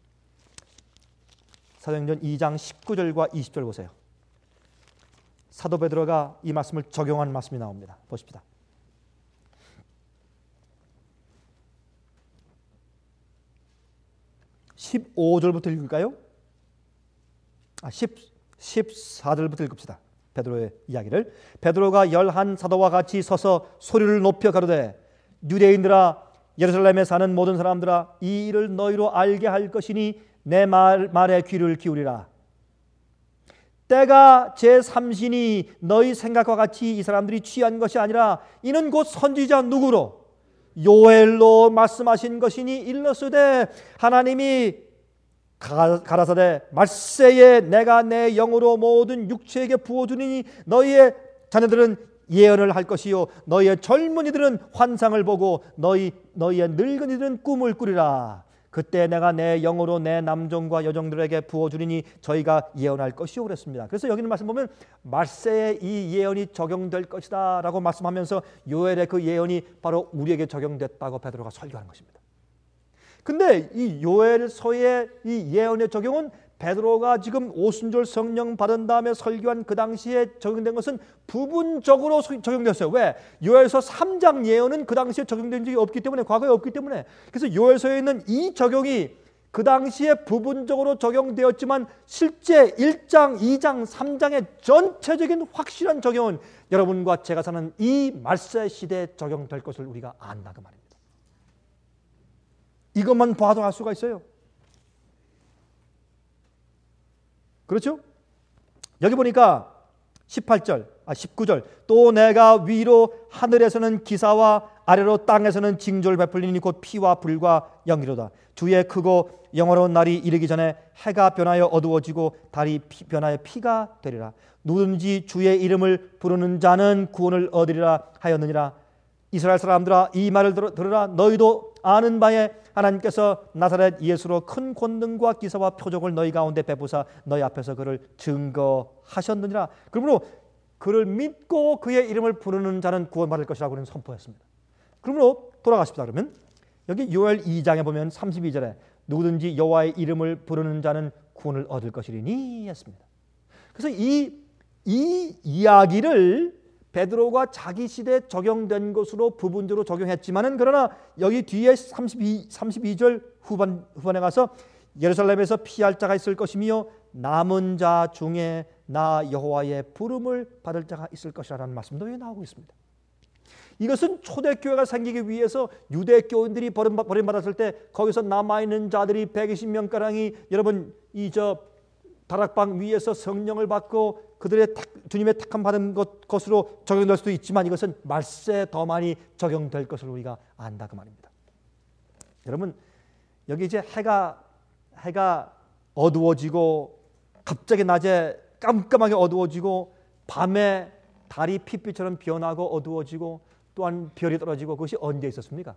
사도행전 이 장 십구 절과 이십 절 보세요. 사도 베드로가 이 말씀을 적용한 말씀이 나옵니다. 보십시다. 십오 절부터 읽을까요? 아, 십, 십사 절부터 읽읍시다. 베드로의 이야기를. 베드로가 열한 사도와 같이 서서 소리를 높여 가로되 유대인들아 예루살렘에 사는 모든 사람들아 이 일을 너희로 알게 할 것이니 내 말, 말에 귀를 기울이라. 때가 제삼시니 너희 생각과 같이 이 사람들이 취한 것이 아니라 이는 곧 선지자 누구로? 요엘로 말씀하신 것이니 일러스되 하나님이 가라사대 말세에 내가 내 영으로 모든 육체에게 부어주니 너희의 자녀들은 예언을 할 것이요 너희의 젊은이들은 환상을 보고 너희 너희의 늙은이들은 꿈을 꾸리라. 그때 내가 내 영으로 내 남종과 여종들에게 부어주리니 저희가 예언할 것이요 그랬습니다. 그래서 여기는 말씀 보면 말세에 이 예언이 적용될 것이다 라고 말씀하면서 요엘의 그 예언이 바로 우리에게 적용됐다고 베드로가 설교하는 것입니다. 근데 이 요엘서의 이 예언의 적용은 베드로가 지금 오순절 성령 받은 다음에 설교한 그 당시에 적용된 것은 부분적으로 적용됐어요. 왜? 요엘서 삼 장 예언은 그 당시에 적용된 적이 없기 때문에, 과거에 없기 때문에. 그래서 요엘서에 있는 이 적용이 그 당시에 부분적으로 적용되었지만 실제 일 장, 이 장, 삼 장의 전체적인 확실한 적용은 여러분과 제가 사는 이 말세 시대에 적용될 것을 우리가 안다 그 말입니다. 이것만 봐도 알 수가 있어요. 그렇죠? 여기 보니까 십팔 절, 아 십구 절 또 내가 위로 하늘에서는 기사와 아래로 땅에서는 징조를 베풀리니 곧 피와 불과 연기로다. 주의 크고 영원한 날이 이르기 전에 해가 변하여 어두워지고 달이 피, 변하여 피가 되리라. 누구든지 주의 이름을 부르는 자는 구원을 얻으리라 하였느니라. 이스라엘 사람들아 이 말을 들으라. 너희도 아는 바에 하나님께서 나사렛 예수로 큰 권능과 기사와 표적을 너희 가운데 베푸사 너희 앞에서 그를 증거하셨느니라. 그러므로 그를 믿고 그의 이름을 부르는 자는 구원받을 것이라고 그는 선포했습니다. 그러므로 돌아가십시다. 그러면 여기 요엘 이 장에 보면 삼십이 절에 누구든지 여호와의 이름을 부르는 자는 구원을 얻을 것이리니 했습니다. 그래서 이, 이 이야기를 베드로가 자기 시대에 적용된 것으로 부분적으로 적용했지만은 그러나 여기 뒤에 삼십이, 삼십이 절 후반, 후반에 가서 예루살렘에서 피할 자가 있을 것이며 남은 자 중에 나 여호와의 부름을 받을 자가 있을 것이라는 말씀도 여기 나오고 있습니다. 이것은 초대교회가 생기기 위해서 유대교인들이 버림받았을 때 거기서 남아있는 자들이 백이십 명가량이 여러분 이 저 다락방 위에서 성령을 받고 그들의 택, 주님의 택함 받은 것, 것으로 적용될 수도 있지만 이것은 말세에 더 많이 적용될 것을 우리가 안다 그 말입니다. 여러분 여기 이제 해가 해가 어두워지고 갑자기 낮에 깜깜하게 어두워지고 밤에 달이 핏빛처럼 변하고 어두워지고 또한 별이 떨어지고 그것이 언제 있었습니까?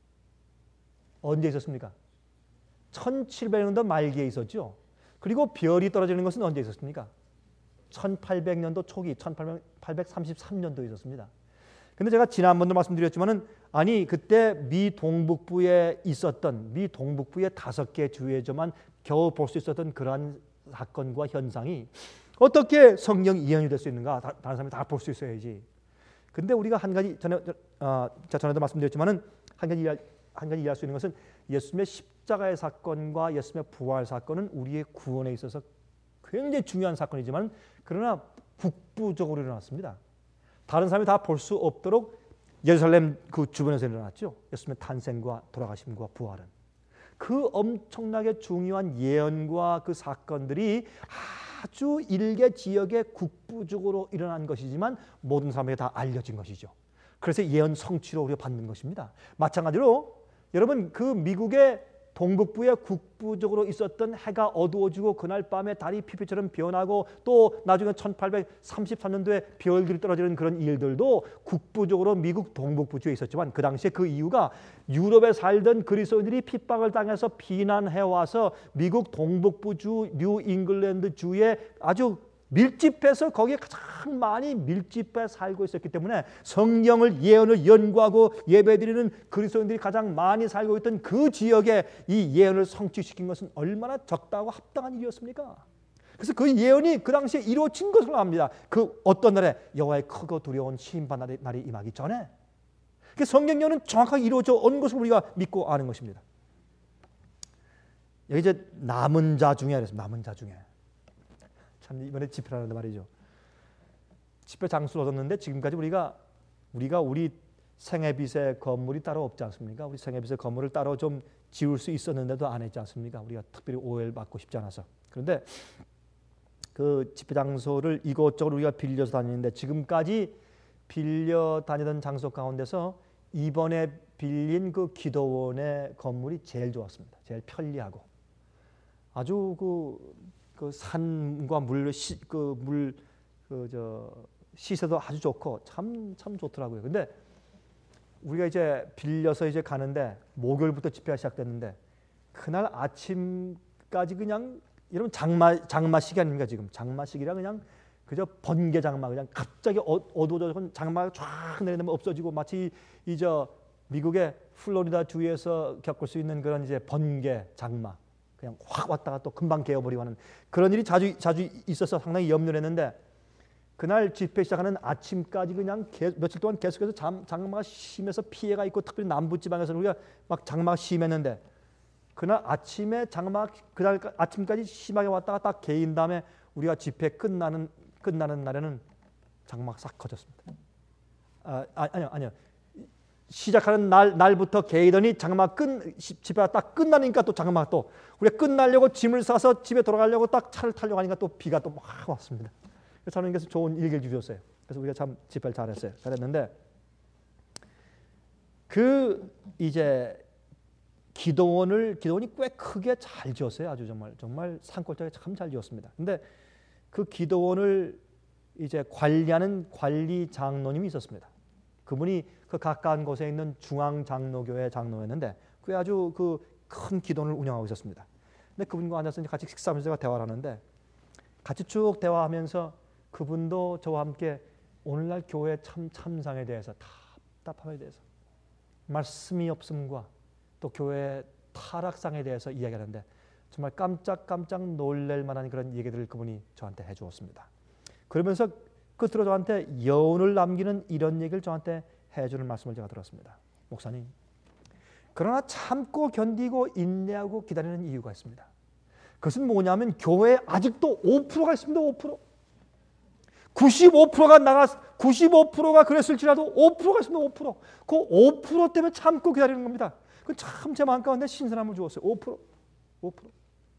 언제 있었습니까? 천칠백 년도 말기에 있었죠. 그리고 별이 떨어지는 것은 언제 있었습니까? 천팔백 년도 초기, 천팔백삼십삼 년도에 있었습니다. 근데 제가 지난번도 말씀드렸지만은 아니 그때 미 동북부에 있었던 미 동북부의 다섯 개 주에서만 겨우 볼 수 있었던 그러한 사건과 현상이 어떻게 성령 이해이 될 수 있는가? 다, 다른 사람이 다 볼 수 있어야지. 근데 우리가 한 가지 전에 어, 전에도 말씀드렸지만은 한 가지 이해, 한 가지 이해할 수 있는 것은 예수님의 십자가의 사건과 예수님의 부활 사건은 우리의 구원에 있어서 굉장히 중요한 사건이지만 그러나 북부적으로 일어났습니다. 다른 사람이 다 볼 수 없도록 예루살렘 그 주변에서 일어났죠. 예수님의 탄생과 돌아가심과 부활은 그 엄청나게 중요한 예언과 그 사건들이 아주 일개 지역에 국부적으로 일어난 것이지만 모든 사람에게 다 알려진 것이죠. 그래서 예언 성취로 우리가 받는 것입니다. 마찬가지로 여러분 그 미국의 동북부에 국부적으로 있었던 해가 어두워지고 그날 밤에 달이 피피처럼 변하고 또 나중에 천팔백삼십삼 년도에 별들이 떨어지는 그런 일들도 국부적으로 미국 동북부주에 있었지만 그 당시에 그 이유가 유럽에 살던 그리스도인들이 핍박을 당해서 피난해 와서 미국 동북부주 뉴 잉글랜드 주에 아주 밀집해서 거기에 가장 많이 밀집해 살고 있었기 때문에 성경을 예언을 연구하고 예배드리는 그리스도인들이 가장 많이 살고 있던 그 지역에 이 예언을 성취시킨 것은 얼마나 적다고 합당한 일이었습니까? 그래서 그 예언이 그 당시에 이루어진 것으로 압니다. 그 어떤 날에 여호와의 크고 두려운 심판 날이 임하기 전에 그 성경 예언은 정확하게 이루어져 온 것을 우리가 믿고 아는 것입니다. 여기 이제 남은 자 중에 그래서 남은 자 중에 참 이번에 집회라는데 말이죠. 집회 장소를 얻었는데 지금까지 우리가 우리가 우리 생애빛의 건물이 따로 없지 않습니까? 우리 생애빛의 건물을 따로 좀 지을 수 있었는데도 안 했지 않습니까? 우리가 특별히 오해를 받고 싶지 않아서. 그런데 그 집회 장소를 이곳저곳 우리가 빌려서 다니는데 지금까지 빌려 다니던 장소 가운데서 이번에 빌린 그 기도원의 건물이 제일 좋았습니다. 제일 편리하고 아주 그 그 산과 물, 시, 그 물, 그 저 시세도 아주 좋고 참 참 좋더라고요. 근데 우리가 이제 빌려서 이제 가는데 목요일부터 집회가 시작됐는데 그날 아침까지 그냥 여러분 장마 장마 시기 아닙니까 지금 장마 시기라 그냥 그저 번개 장마 그냥 갑자기 어, 어두워져 장마가 쫙 내리면 없어지고 마치 이제 미국의 플로리다 주에서 겪을 수 있는 그런 이제 번개 장마. 그냥 확 왔다가 또 금방 개어버리고 하는 그런 일이 자주 자주 있어서 상당히 염려를 했는데 그날 집회 시작하는 아침까지 그냥 개, 며칠 동안 계속해서 장, 장마가 심해서 피해가 있고 특별히 남부지방에서는 우리가 막 장마가 심했는데 그날 아침에 장마 그날 아침까지 심하게 왔다가 딱 개인 다음에 우리가 집회 끝나는 끝나는 날에는 장마가 싹 커졌습니다. 아, 아니요 아니요. 시작하는 날, 날부터 개이더니 장마 끝, 집회가 딱 끝나니까 또 장마가 또 우리가 끝나려고 짐을 싸서 집에 돌아가려고 딱 차를 타려고 하니까 또 비가 또 막 왔습니다. 그래서 하나님께서 좋은 일기를 주셨어요. 그래서 우리가 참 집회를 잘했어요. 잘했는데 그 이제 기도원을 기도원이 꽤 크게 잘 지었어요. 아주 정말 정말 산골짜기에 참 잘 지었습니다. 근데 그 기도원을 이제 관리하는 관리 장로님이 있었습니다. 그분이 그 가까운 곳에 있는 중앙장로교회 장로였는데 그 아주 그 큰 기도원을 운영하고 있었습니다. 근데 그분과 앉아서 같이 식사하면서 제가 대화를 하는데 같이 쭉 대화하면서 그분도 저와 함께 오늘날 교회 참 참상에 대해서 답답함에 대해서 말씀이 없음과 또 교회 타락상에 대해서 이야기하는데 정말 깜짝깜짝 놀랄 만한 그런 얘기들을 그분이 저한테 해주었습니다. 그러면서 끝으로 저한테 여운을 남기는 이런 얘기를 저한테 해주는 말씀을 제가 들었습니다. 목사님, 그러나 참고 견디고 인내하고 기다리는 이유가 있습니다. 그것은 뭐냐면 교회에 아직도 오 퍼센트가 있습니다. 오 퍼센트. 구십오 퍼센트가 나가 구십오 퍼센트가 그랬을지라도 오 퍼센트가 있습니다. 오 퍼센트. 그 오 퍼센트 때문에 참고 기다리는 겁니다. 그 참 제 마음 가운데 신선함을 주었어요. 오 퍼센트. 오 퍼센트.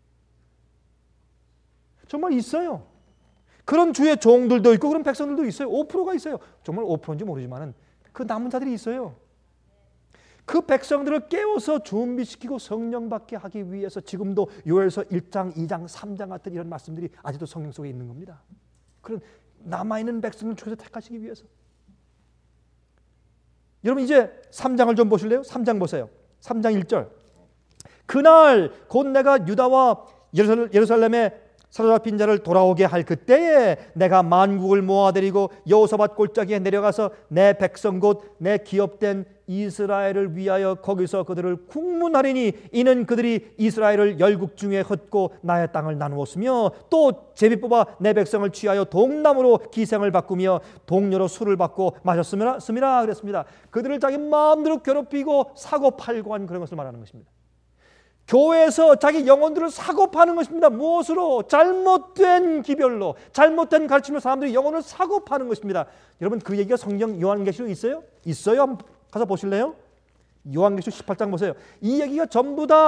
정말 있어요. 그런 주의 종들도 있고 그런 백성들도 있어요. 오 퍼센트가 있어요. 정말 오 퍼센트인지 모르지만은 그 남은 자들이 있어요. 그 백성들을 깨워서 준비시키고 성령 받게 하기 위해서 지금도 요엘서 일 장, 이 장, 삼 장 같은 이런 말씀들이 아직도 성경 속에 있는 겁니다. 그런 남아있는 백성을 주께서 택하시기 위해서. 여러분 이제 삼 장을 좀 보실래요? 삼 장 보세요. 삼 장 일 절. 그날 곧 내가 유다와 예루살렘에 사로잡힌 자를 돌아오게 할 그때에 내가 만국을 모아들이고 여호사밧 골짜기에 내려가서 내 백성 곧 내 기업된 이스라엘을 위하여 거기서 그들을 국문하리니 이는 그들이 이스라엘을 열국 중에 흩고 나의 땅을 나누었으며 또 제비 뽑아 내 백성을 취하여 동남으로 기생을 바꾸며 동료로 술을 받고 마셨음이라 그랬습니다. 그들을 자기 마음대로 괴롭히고 사고 팔고 한 그런 것을 말하는 것입니다. 교회에서 자기 영혼들을 사고 파는 것입니다. 무엇으로? 잘못된 기별로, 잘못된 가르침으로 사람들이 영혼을 사고 파는 것입니다. 여러분 그 얘기가 성경 요한계시록에 있어요? 있어요? 한번 가서 보실래요? 요한계시록 십팔 장 보세요. 이 얘기가 전부 다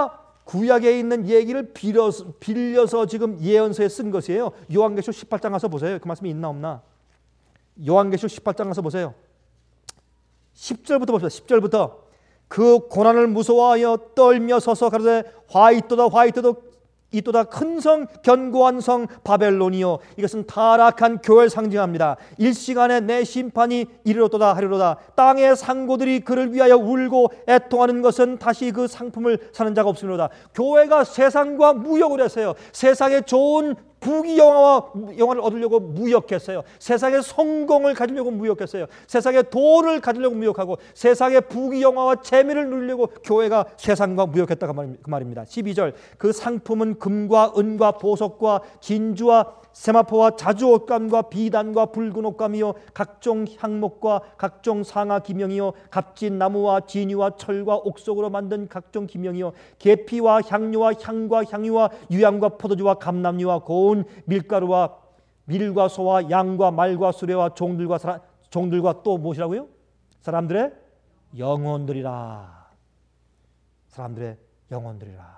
구약에 있는 얘기를 빌려서, 빌려서 지금 예언서에 쓴 것이에요. 요한계시록 십팔 장 가서 보세요. 그 말씀이 있나 없나? 요한계시록 십팔 장 가서 보세요. 십 절부터 봅시다. 십 절부터 그 고난을 무서워하여 떨며 서서 가로되 화이토다 화이토다 이또다 큰 성 견고한 성 바벨론이요 이것은 타락한 교회를 상징합니다. 일시간에 내 심판이 이르렀도다 하리로다. 땅의 상고들이 그를 위하여 울고 애통하는 것은 다시 그 상품을 사는 자가 없으리로다. 교회가 세상과 무역을 했어요. 세상에 좋은 부귀영화와 영화를 얻으려고 무역했어요. 세상의 성공을 가지려고 무역했어요. 세상의 돈을 가지려고 무역하고 세상의 부귀영화와 재미를 누리려고 교회가 세상과 무역했다 그 말입니다. 십이 절 그 상품은 금과 은과 보석과 진주와 세마포와 자주 옷감과 비단과 붉은 옷감이요 각종 향목과 각종 상아 기명이요 값진 나무와 진유와 철과 옥석으로 만든 각종 기명이요 계피와 향료와 향과 향유와 유향과 포도주와 감람류와 고운 밀가루와 밀과 소와 양과 말과 수레와 종들과 사람, 종들과 또 무엇이라고요? 사람들의 영혼들이라. 사람들의 영혼들이라.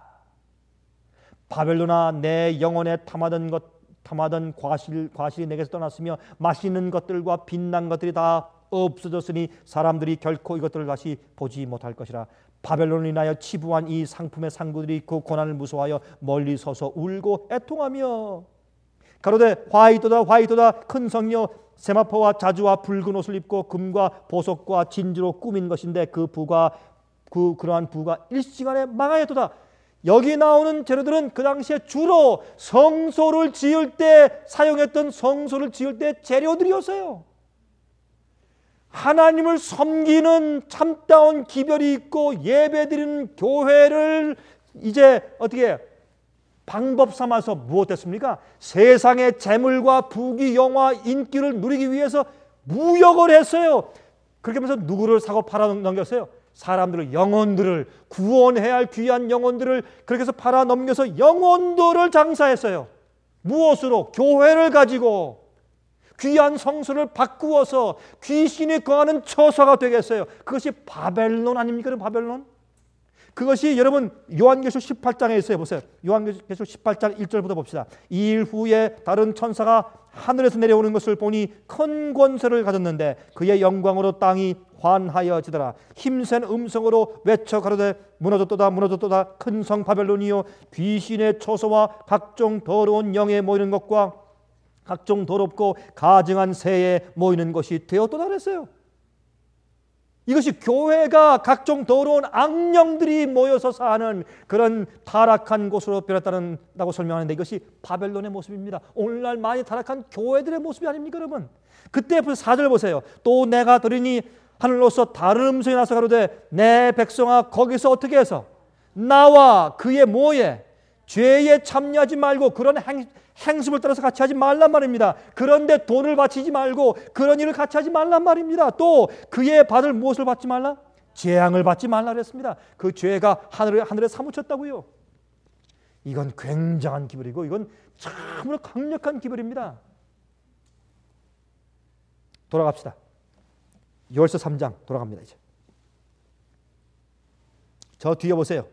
바벨론아 내 영혼에 탐하던 것 탐하던 과실, 과실이 내게서 떠났으며 맛있는 것들과 빛난 것들이 다 없어졌으니 사람들이 결코 이것들을 다시 보지 못할 것이라. 바벨론을 인하여 치부한 이 상품의 상구들이 그 고난을 무서워하여 멀리 서서 울고 애통하며 가로되 화이토다 화이토다 큰 성녀 세마포와 자주와 붉은 옷을 입고 금과 보석과 진주로 꾸민 것인데 그 부가 그 그러한 부가 일시간에 망하였도다. 여기 나오는 재료들은 그 당시에 주로 성소를 지을 때 사용했던 성소를 지을 때 재료들이었어요. 하나님을 섬기는 참다운 기별이 있고 예배드리는 교회를 이제 어떻게 방법 삼아서 무엇했습니까? 세상의 재물과 부귀 영화 인기를 누리기 위해서 무역을 했어요. 그렇게 하면서 누구를 사고 팔아 넘겼어요? 사람들을 영혼들을 구원해야 할 귀한 영혼들을 그렇게 해서 팔아 넘겨서 영혼들을 장사했어요. 무엇으로? 교회를 가지고 귀한 성소를 바꾸어서 귀신이 거하는 처소가 되겠어요. 그것이 바벨론 아닙니까? 바벨론? 그것이 여러분 요한계시록 십팔 장에 있어요. 보세요. 요한계시록 십팔 장 일 절부터 봅시다. 이 일 후에 다른 천사가 하늘에서 내려오는 것을 보니 큰 권세를 가졌는데 그의 영광으로 땅이 환하여지더라. 힘센 음성으로 외쳐 가로되 무너졌도다 무너졌도다 큰 성 바벨론이요 귀신의 처소와 각종 더러운 영에 모이는 것과 각종 더럽고 가증한 새에 모이는 것이 되었도다 그랬어요. 이것이 교회가 각종 더러운 악령들이 모여서 사는 그런 타락한 곳으로 변했다고 설명하는데 이것이 바벨론의 모습입니다. 오늘날 많이 타락한 교회들의 모습이 아닙니까 여러분? 그때 사 절 보세요. 또 내가 들으니 하늘로서 다른 음성이 나서 가로되 내 백성아 거기서 어떻게 해서 나와 그의 뭐에 죄에 참여하지 말고 그런 행, 행습을 따라서 같이 하지 말란 말입니다. 그런데 돈을 바치지 말고 그런 일을 같이 하지 말란 말입니다. 또 그의 받을 무엇을 받지 말라? 재앙을 받지 말라 그랬습니다. 그 죄가 하늘에, 하늘에 사무쳤다고요. 이건 굉장한 기별이고 이건 참으로 강력한 기별입니다. 돌아갑시다. 요엘서 삼 장 돌아갑니다. 이제 저 뒤에 보세요.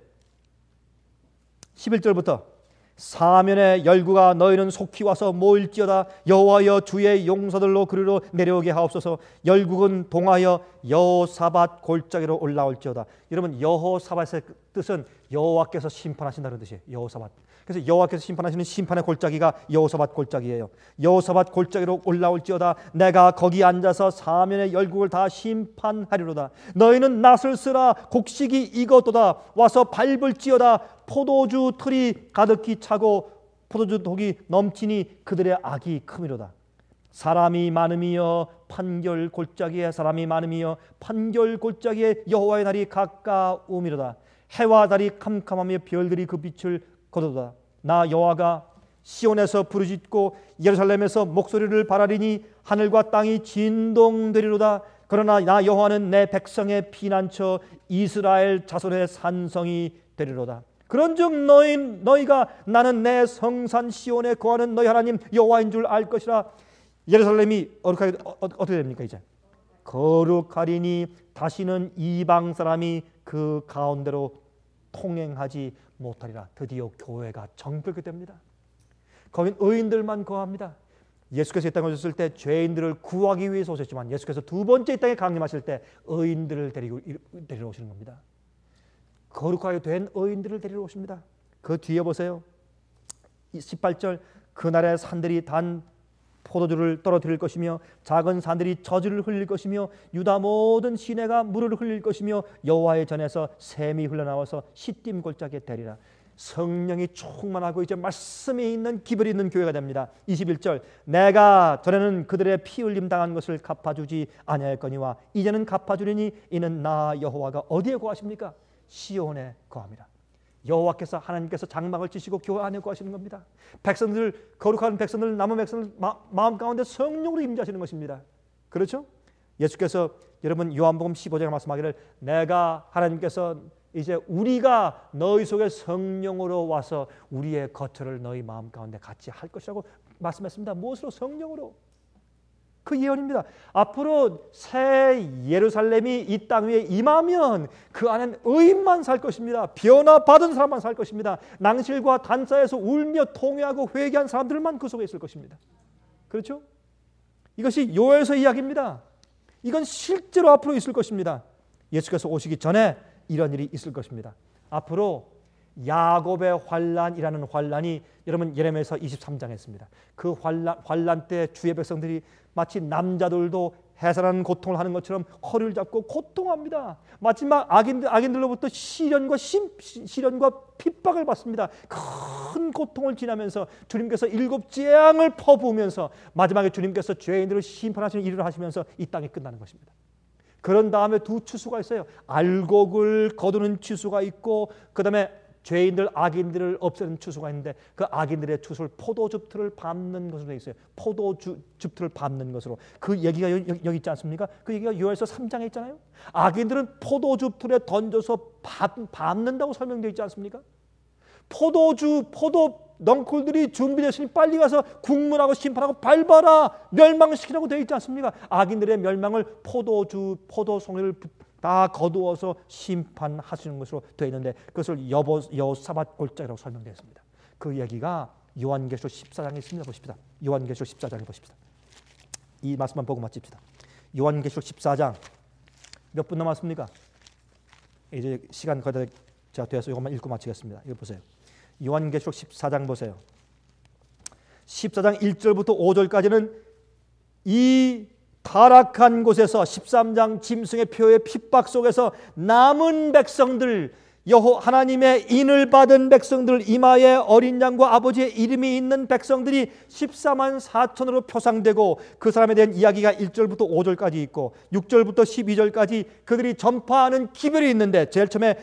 십일 절부터 사면의 열구가 너희는 속히 와서 모일지어다. 여호와여 주의 용사들로 그리로 내려오게 하옵소서. 열국은 동하여 여호사밧 골짜기로 올라올지어다. 여러분 여호사밧의 뜻은 여호와께서 심판하신다는 뜻이에요. 여호사밧. 그래서 여호와께서 심판하시는 심판의 골짜기가 여호사밧 골짜기예요. 여호사밧 골짜기로 올라올지어다. 내가 거기 앉아서 사면의 열국을 다 심판하리로다. 너희는 낫을 쓰라. 곡식이 익었도다. 와서 밟을지어다. 포도주 틀이 가득히 차고 포도주 독이 넘치니 그들의 악이 크미로다. 사람이 많음이여 판결 골짜기에 사람이 많음이여 판결 골짜기에 여호와의 날이 가까움이로다. 해와 달이 캄캄하며 별들이 그 빛을 거두다. 나 여호와가 시온에서 부르짖고 예루살렘에서 목소리를 발하리니 하늘과 땅이 진동되리로다. 그러나 나 여호와는 내 백성의 피난처 이스라엘 자손의 산성이 되리로다. 그런즉 너희, 너희가 나는 내 성산 시온에 거하는 너희 하나님 여호와인 줄 알 것이라. 예루살렘이 어떻게, 어떻게 됩니까? 이제 거룩하리니 다시는 이방 사람이 그 가운데로 통행하지 못하리라. 드디어 교회가 정결케 됩니다. 거긴 의인들만 거합니다. 예수께서 이 땅에 오셨을 때 죄인들을 구하기 위해서 오셨지만 예수께서 두 번째 이 땅에 강림하실 때 의인들을 데리고, 데리러 오시는 겁니다. 거룩하게 된 의인들을 데리러 오십니다. 그 뒤에 보세요. 십팔 절, 그날의 산들이 단 포도주를 떨어뜨릴 것이며 작은 산들이 저주를 흘릴 것이며 유다 모든 시내가 물을 흘릴 것이며 여호와의 전에서 샘이 흘러나와서 시딤 골짜기에 대리라. 성령이 충만하고 이제 말씀이 있는 기별이 있는 교회가 됩니다. 이십일 절, 내가 전에는 그들의 피 흘림 당한 것을 갚아주지 아니하였거니와 이제는 갚아주리니 이는 나 여호와가 어디에 거하십니까? 시온에 거함이라. 여호와께서 하나님께서 장막을 지시고 교회 안에 거하시는 겁니다. 백성들, 거룩한 백성들, 남은 백성들 마, 마음 가운데 성령으로 임재하시는 것입니다. 그렇죠? 예수께서 여러분 요한복음 십오 장에 말씀하기를 내가 하나님께서 이제 우리가 너희 속에 성령으로 와서 우리의 거처를 너희 마음 가운데 같이 할 것이라고 말씀했습니다. 무엇으로? 성령으로. 그 예언입니다. 앞으로 새 예루살렘이 이 땅 위에 임하면 그 안엔 의인만 살 것입니다. 변화받은 사람만 살 것입니다. 낭실과 단사에서 울며 통회하고 회개한 사람들만 그 속에 있을 것입니다. 그렇죠? 이것이 요엘서 이야기입니다. 이건 실제로 앞으로 있을 것입니다. 예수께서 오시기 전에 이런 일이 있을 것입니다. 앞으로 야곱의 환란이라는 환란이 여러분 예레미야서 이십삼 장에 있습니다. 그 환란, 환란 때 주의 백성들이 마치 남자들도 해산하는 고통을 하는 것처럼 허리를 잡고 고통합니다. 마지막 악인들, 악인들로부터 시련과 심, 시련과 핍박을 받습니다. 큰 고통을 지나면서 주님께서 일곱 재앙을 퍼부으면서 마지막에 주님께서 죄인들을 심판하시는 일을 하시면서 이 땅이 끝나는 것입니다. 그런 다음에 두 추수가 있어요. 알곡을 거두는 추수가 있고 그 다음에 죄인들, 악인들을 없애는 추수가 있는데 그 악인들의 추수를 포도즙틀을 밟는 것으로 되어 있어요. 포도즙틀을 밟는 것으로. 그 얘기가 여기, 여기 있지 않습니까? 그 얘기가 요엘서 삼 장에 있잖아요. 악인들은 포도즙틀에 던져서 밟, 밟는다고 설명되어 있지 않습니까? 포도주, 포도 넝쿨들이 준비되시니 빨리 가서 국문하고 심판하고 밟아라, 멸망시키라고 되어 있지 않습니까? 악인들의 멸망을 포도주, 포도송이를 다 거두어서 심판하시는 것으로 되어 있는데 그것을 여보, 여호사밧 골짜기라고 설명되어 있습니다. 그 얘기가 요한계시록 십사 장에 있습니다. 보십시다. 요한계시록 십사 장에 보십시다. 이 말씀만 보고 마칩시다. 요한계시록 십사 장 몇 분 남았습니까? 이제 시간 거의 다 돼서 이것만 읽고 마치겠습니다. 이거 보세요. 요한계시록 십사 장 보세요. 십사 장 일 절부터 오 절까지는 이 타락한 곳에서 십삼 장 짐승의 표의 핍박 속에서 남은 백성들, 여호 하나님의 인을 받은 백성들, 이마에 어린 양과 아버지의 이름이 있는 백성들이 십사만 사천으로 표상되고 그 사람에 대한 이야기가 일 절부터 오 절까지 있고 육 절부터 십이 절까지 그들이 전파하는 기별이 있는데 제일 처음에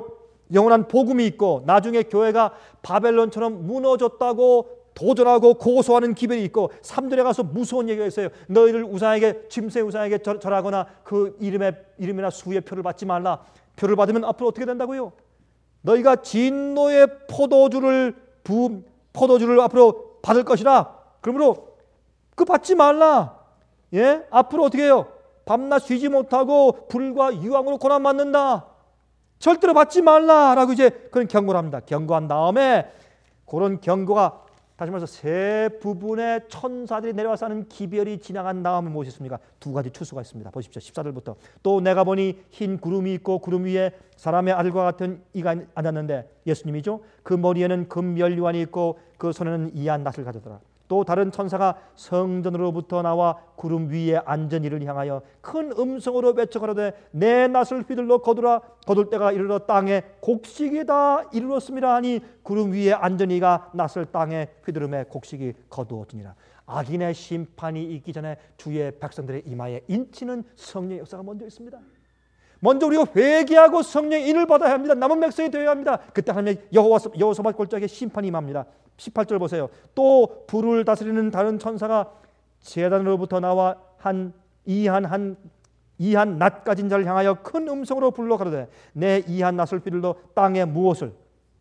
영원한 복음이 있고 나중에 교회가 바벨론처럼 무너졌다고 도전하고 고소하는 기별이 있고 삼 절에 가서 무서운 얘기가 있어요. 너희들 우상에게, 짐승 우상에게 절, 절하거나 그 이름의, 이름이나 수의 표를 받지 말라. 표를 받으면 앞으로 어떻게 된다고요? 너희가 진노의 포도주를 부음, 포도주를 앞으로 받을 것이라. 그러므로 그 받지 말라. 예? 앞으로 어떻게 해요? 밤낮 쉬지 못하고 불과 유황으로 고난받는다. 절대로 받지 말라라고 이제 그런 경고를 합니다. 경고한 다음에 그런 경고가 다시 말해서 세 부분의 천사들이 내려와서 하는 기별이 지나간 다음에 무엇이 있습니까? 두 가지 추수가 있습니다. 보십시오. 십사 절부터 또 내가 보니 흰 구름이 있고 구름 위에 사람의 아들과 같은 이가 앉았는데 예수님이죠. 그 머리에는 금면류관이 있고 그 손에는 이한 낫을 가졌더라. 또 다른 천사가 성전으로부터 나와 구름 위에 앉은 이를 향하여 큰 음성으로 외쳐 가로되 내 낫을 휘둘러 거두라. 거둘 때가 이르러 땅에 곡식이 다 이르렀음이라 하니 구름 위에 앉은 이가 낫을 땅에 휘두름에 곡식이 거두어지니라. 악인의 심판이 있기 전에 주의 백성들의 이마에 인치는 성령의 역사가 먼저 있습니다. 먼저 우리가 회개하고 성령의 인을 받아야 합니다. 남은 백성이 되어야 합니다. 그때 하나님의 여호사밧 골짜기에 심판이 임합니다. 십팔 절 보세요. 또 불을 다스리는 다른 천사가 제단으로부터 나와 한 이한 한 이한 낫 가진 자를 향하여 큰 음성으로 불러 가로되 내 이한 낫을 휘둘러 땅에 무엇을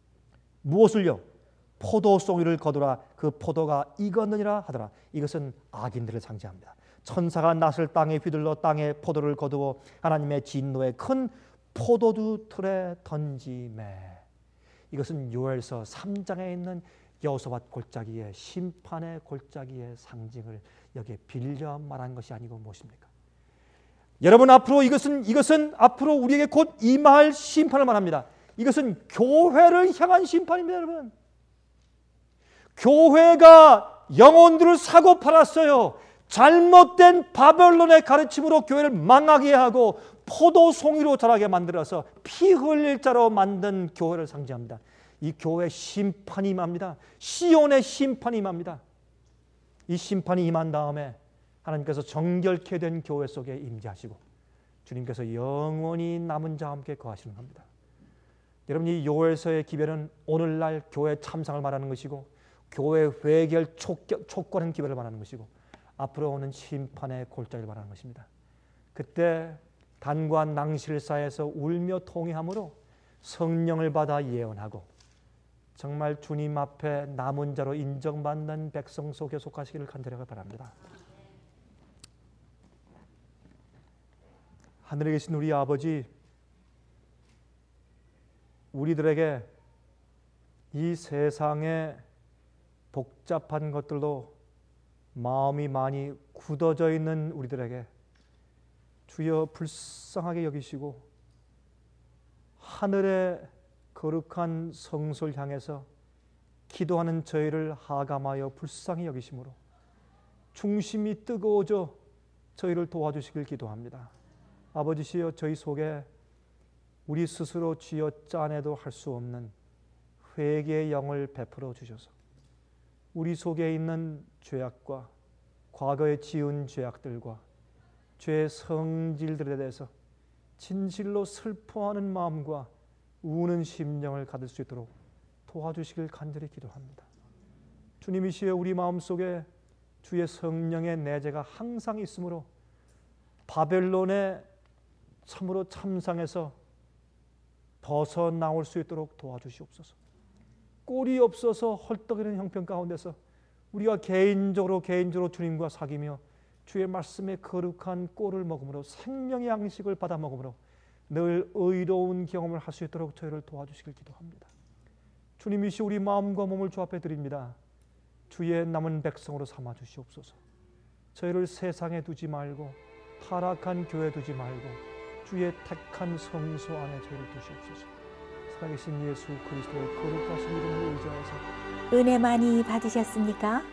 무엇을요? 포도송이를 거두라. 그 포도가 익었느니라 하더라. 이것은 악인들을 상징합니다. 천사가 낫을 땅에 휘둘러 땅에 포도를 거두어 하나님의 진노의 큰 포도주 틀에 던지매. 이것은 요엘서 삼 장에 있는 여호사밧 골짜기의 심판의 골짜기의 상징을 여기에 빌려 말한 것이 아니고 무엇입니까? 여러분, 앞으로 이것은 이것은 앞으로 우리에게 곧 임할 심판을 말합니다. 이것은 교회를 향한 심판입니다, 여러분. 교회가 영혼들을 사고 팔았어요. 잘못된 바벨론의 가르침으로 교회를 망하게 하고 포도송이로 자라게 만들어서 피 흘릴 자로 만든 교회를 상징합니다. 이 교회 심판이 임합니다. 시온의 심판이 임합니다. 이 심판이 임한 다음에 하나님께서 정결케 된 교회 속에 임재하시고 주님께서 영원히 남은 자와 함께 거하시는 겁니다. 여러분, 이 요엘서의 기별은 오늘날 교회 참상을 말하는 것이고 교회 회개를 촉구하는 기별을 말하는 것이고 앞으로 오는 심판의 골짜기를 말하는 것입니다. 그때 단과 낭실 사이에서 울며 통회함으로 성령을 받아 예언하고 정말 주님 앞에 남은 자로 인정받는 백성 속에 속하시기를 간절히 바랍니다. 하늘에 계신 우리 아버지, 우리들에게 이 세상의 복잡한 것들로 마음이 많이 굳어져 있는 우리들에게 주여 불쌍하게 여기시고 하늘의 거룩한 성소를 향해서 기도하는 저희를 하감하여 불쌍히 여기심으로 중심이 뜨거워져 저희를 도와주시길 기도합니다. 아버지시여, 저희 속에 우리 스스로 쥐어 짜내도 할 수 없는 회개의 영을 베풀어 주셔서 우리 속에 있는 죄악과 과거에 지은 죄악들과 죄의 성질들에 대해서 진실로 슬퍼하는 마음과 우는 심령을 가질 수 있도록 도와주시길 간절히 기도합니다. 주님이시여, 우리 마음속에 주의 성령의 내재가 항상 있으므로 바벨론의 참으로 참상에서 벗어나올 수 있도록 도와주시옵소서. 꼴이 없어서 헐떡이는 형편 가운데서 우리가 개인적으로 개인적으로 주님과 사귀며 주의 말씀의 거룩한 꼴을 먹음으로 생명의 양식을 받아 먹음으로 늘 의로운 경험을 할 수 있도록 저희를 도와주시길 기도합니다. 주님이시 우리 마음과 몸을 주 앞에 드립니다. 주의 남은 백성으로 삼아 주시옵소서. 저희를 세상에 두지 말고 타락한 교회에 두지 말고 주의 택한 성소 안에 저희를 두시옵소서. 살아계신 예수 그리스도의 거룩하신 이름을 의지하여서 은혜 많이 받으셨습니까?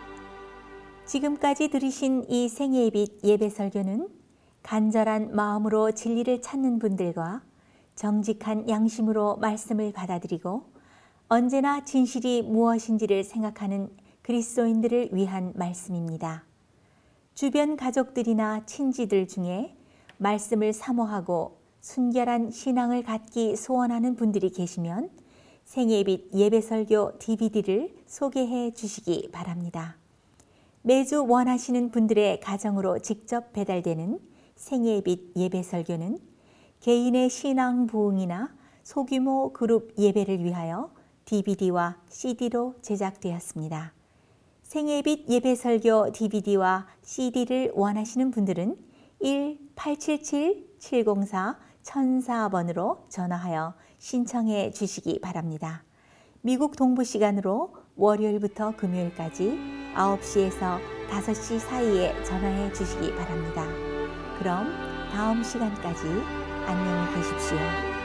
지금까지 들으신 이 생예빛 예배 설교는 간절한 마음으로 진리를 찾는 분들과 정직한 양심으로 말씀을 받아들이고 언제나 진실이 무엇인지를 생각하는 그리스도인들을 위한 말씀입니다. 주변 가족들이나 친지들 중에 말씀을 사모하고 순결한 신앙을 갖기 소원하는 분들이 계시면 생예빛 예배설교 디비디를 소개해 주시기 바랍니다. 매주 원하시는 분들의 가정으로 직접 배달되는 생예빛 예배설교는 개인의 신앙 부흥이나 소규모 그룹 예배를 위하여 디비디와 씨디로 제작되었습니다. 생예빛 예배설교 디비디와 씨디를 원하시는 분들은 일 팔칠칠 칠공사 천사 번으로 전화하여 신청해 주시기 바랍니다. 미국 동부 시간으로 월요일부터 금요일까지 아홉 시에서 다섯 시 사이에 전화해 주시기 바랍니다. 그럼 다음 시간까지 안녕히 계십시오.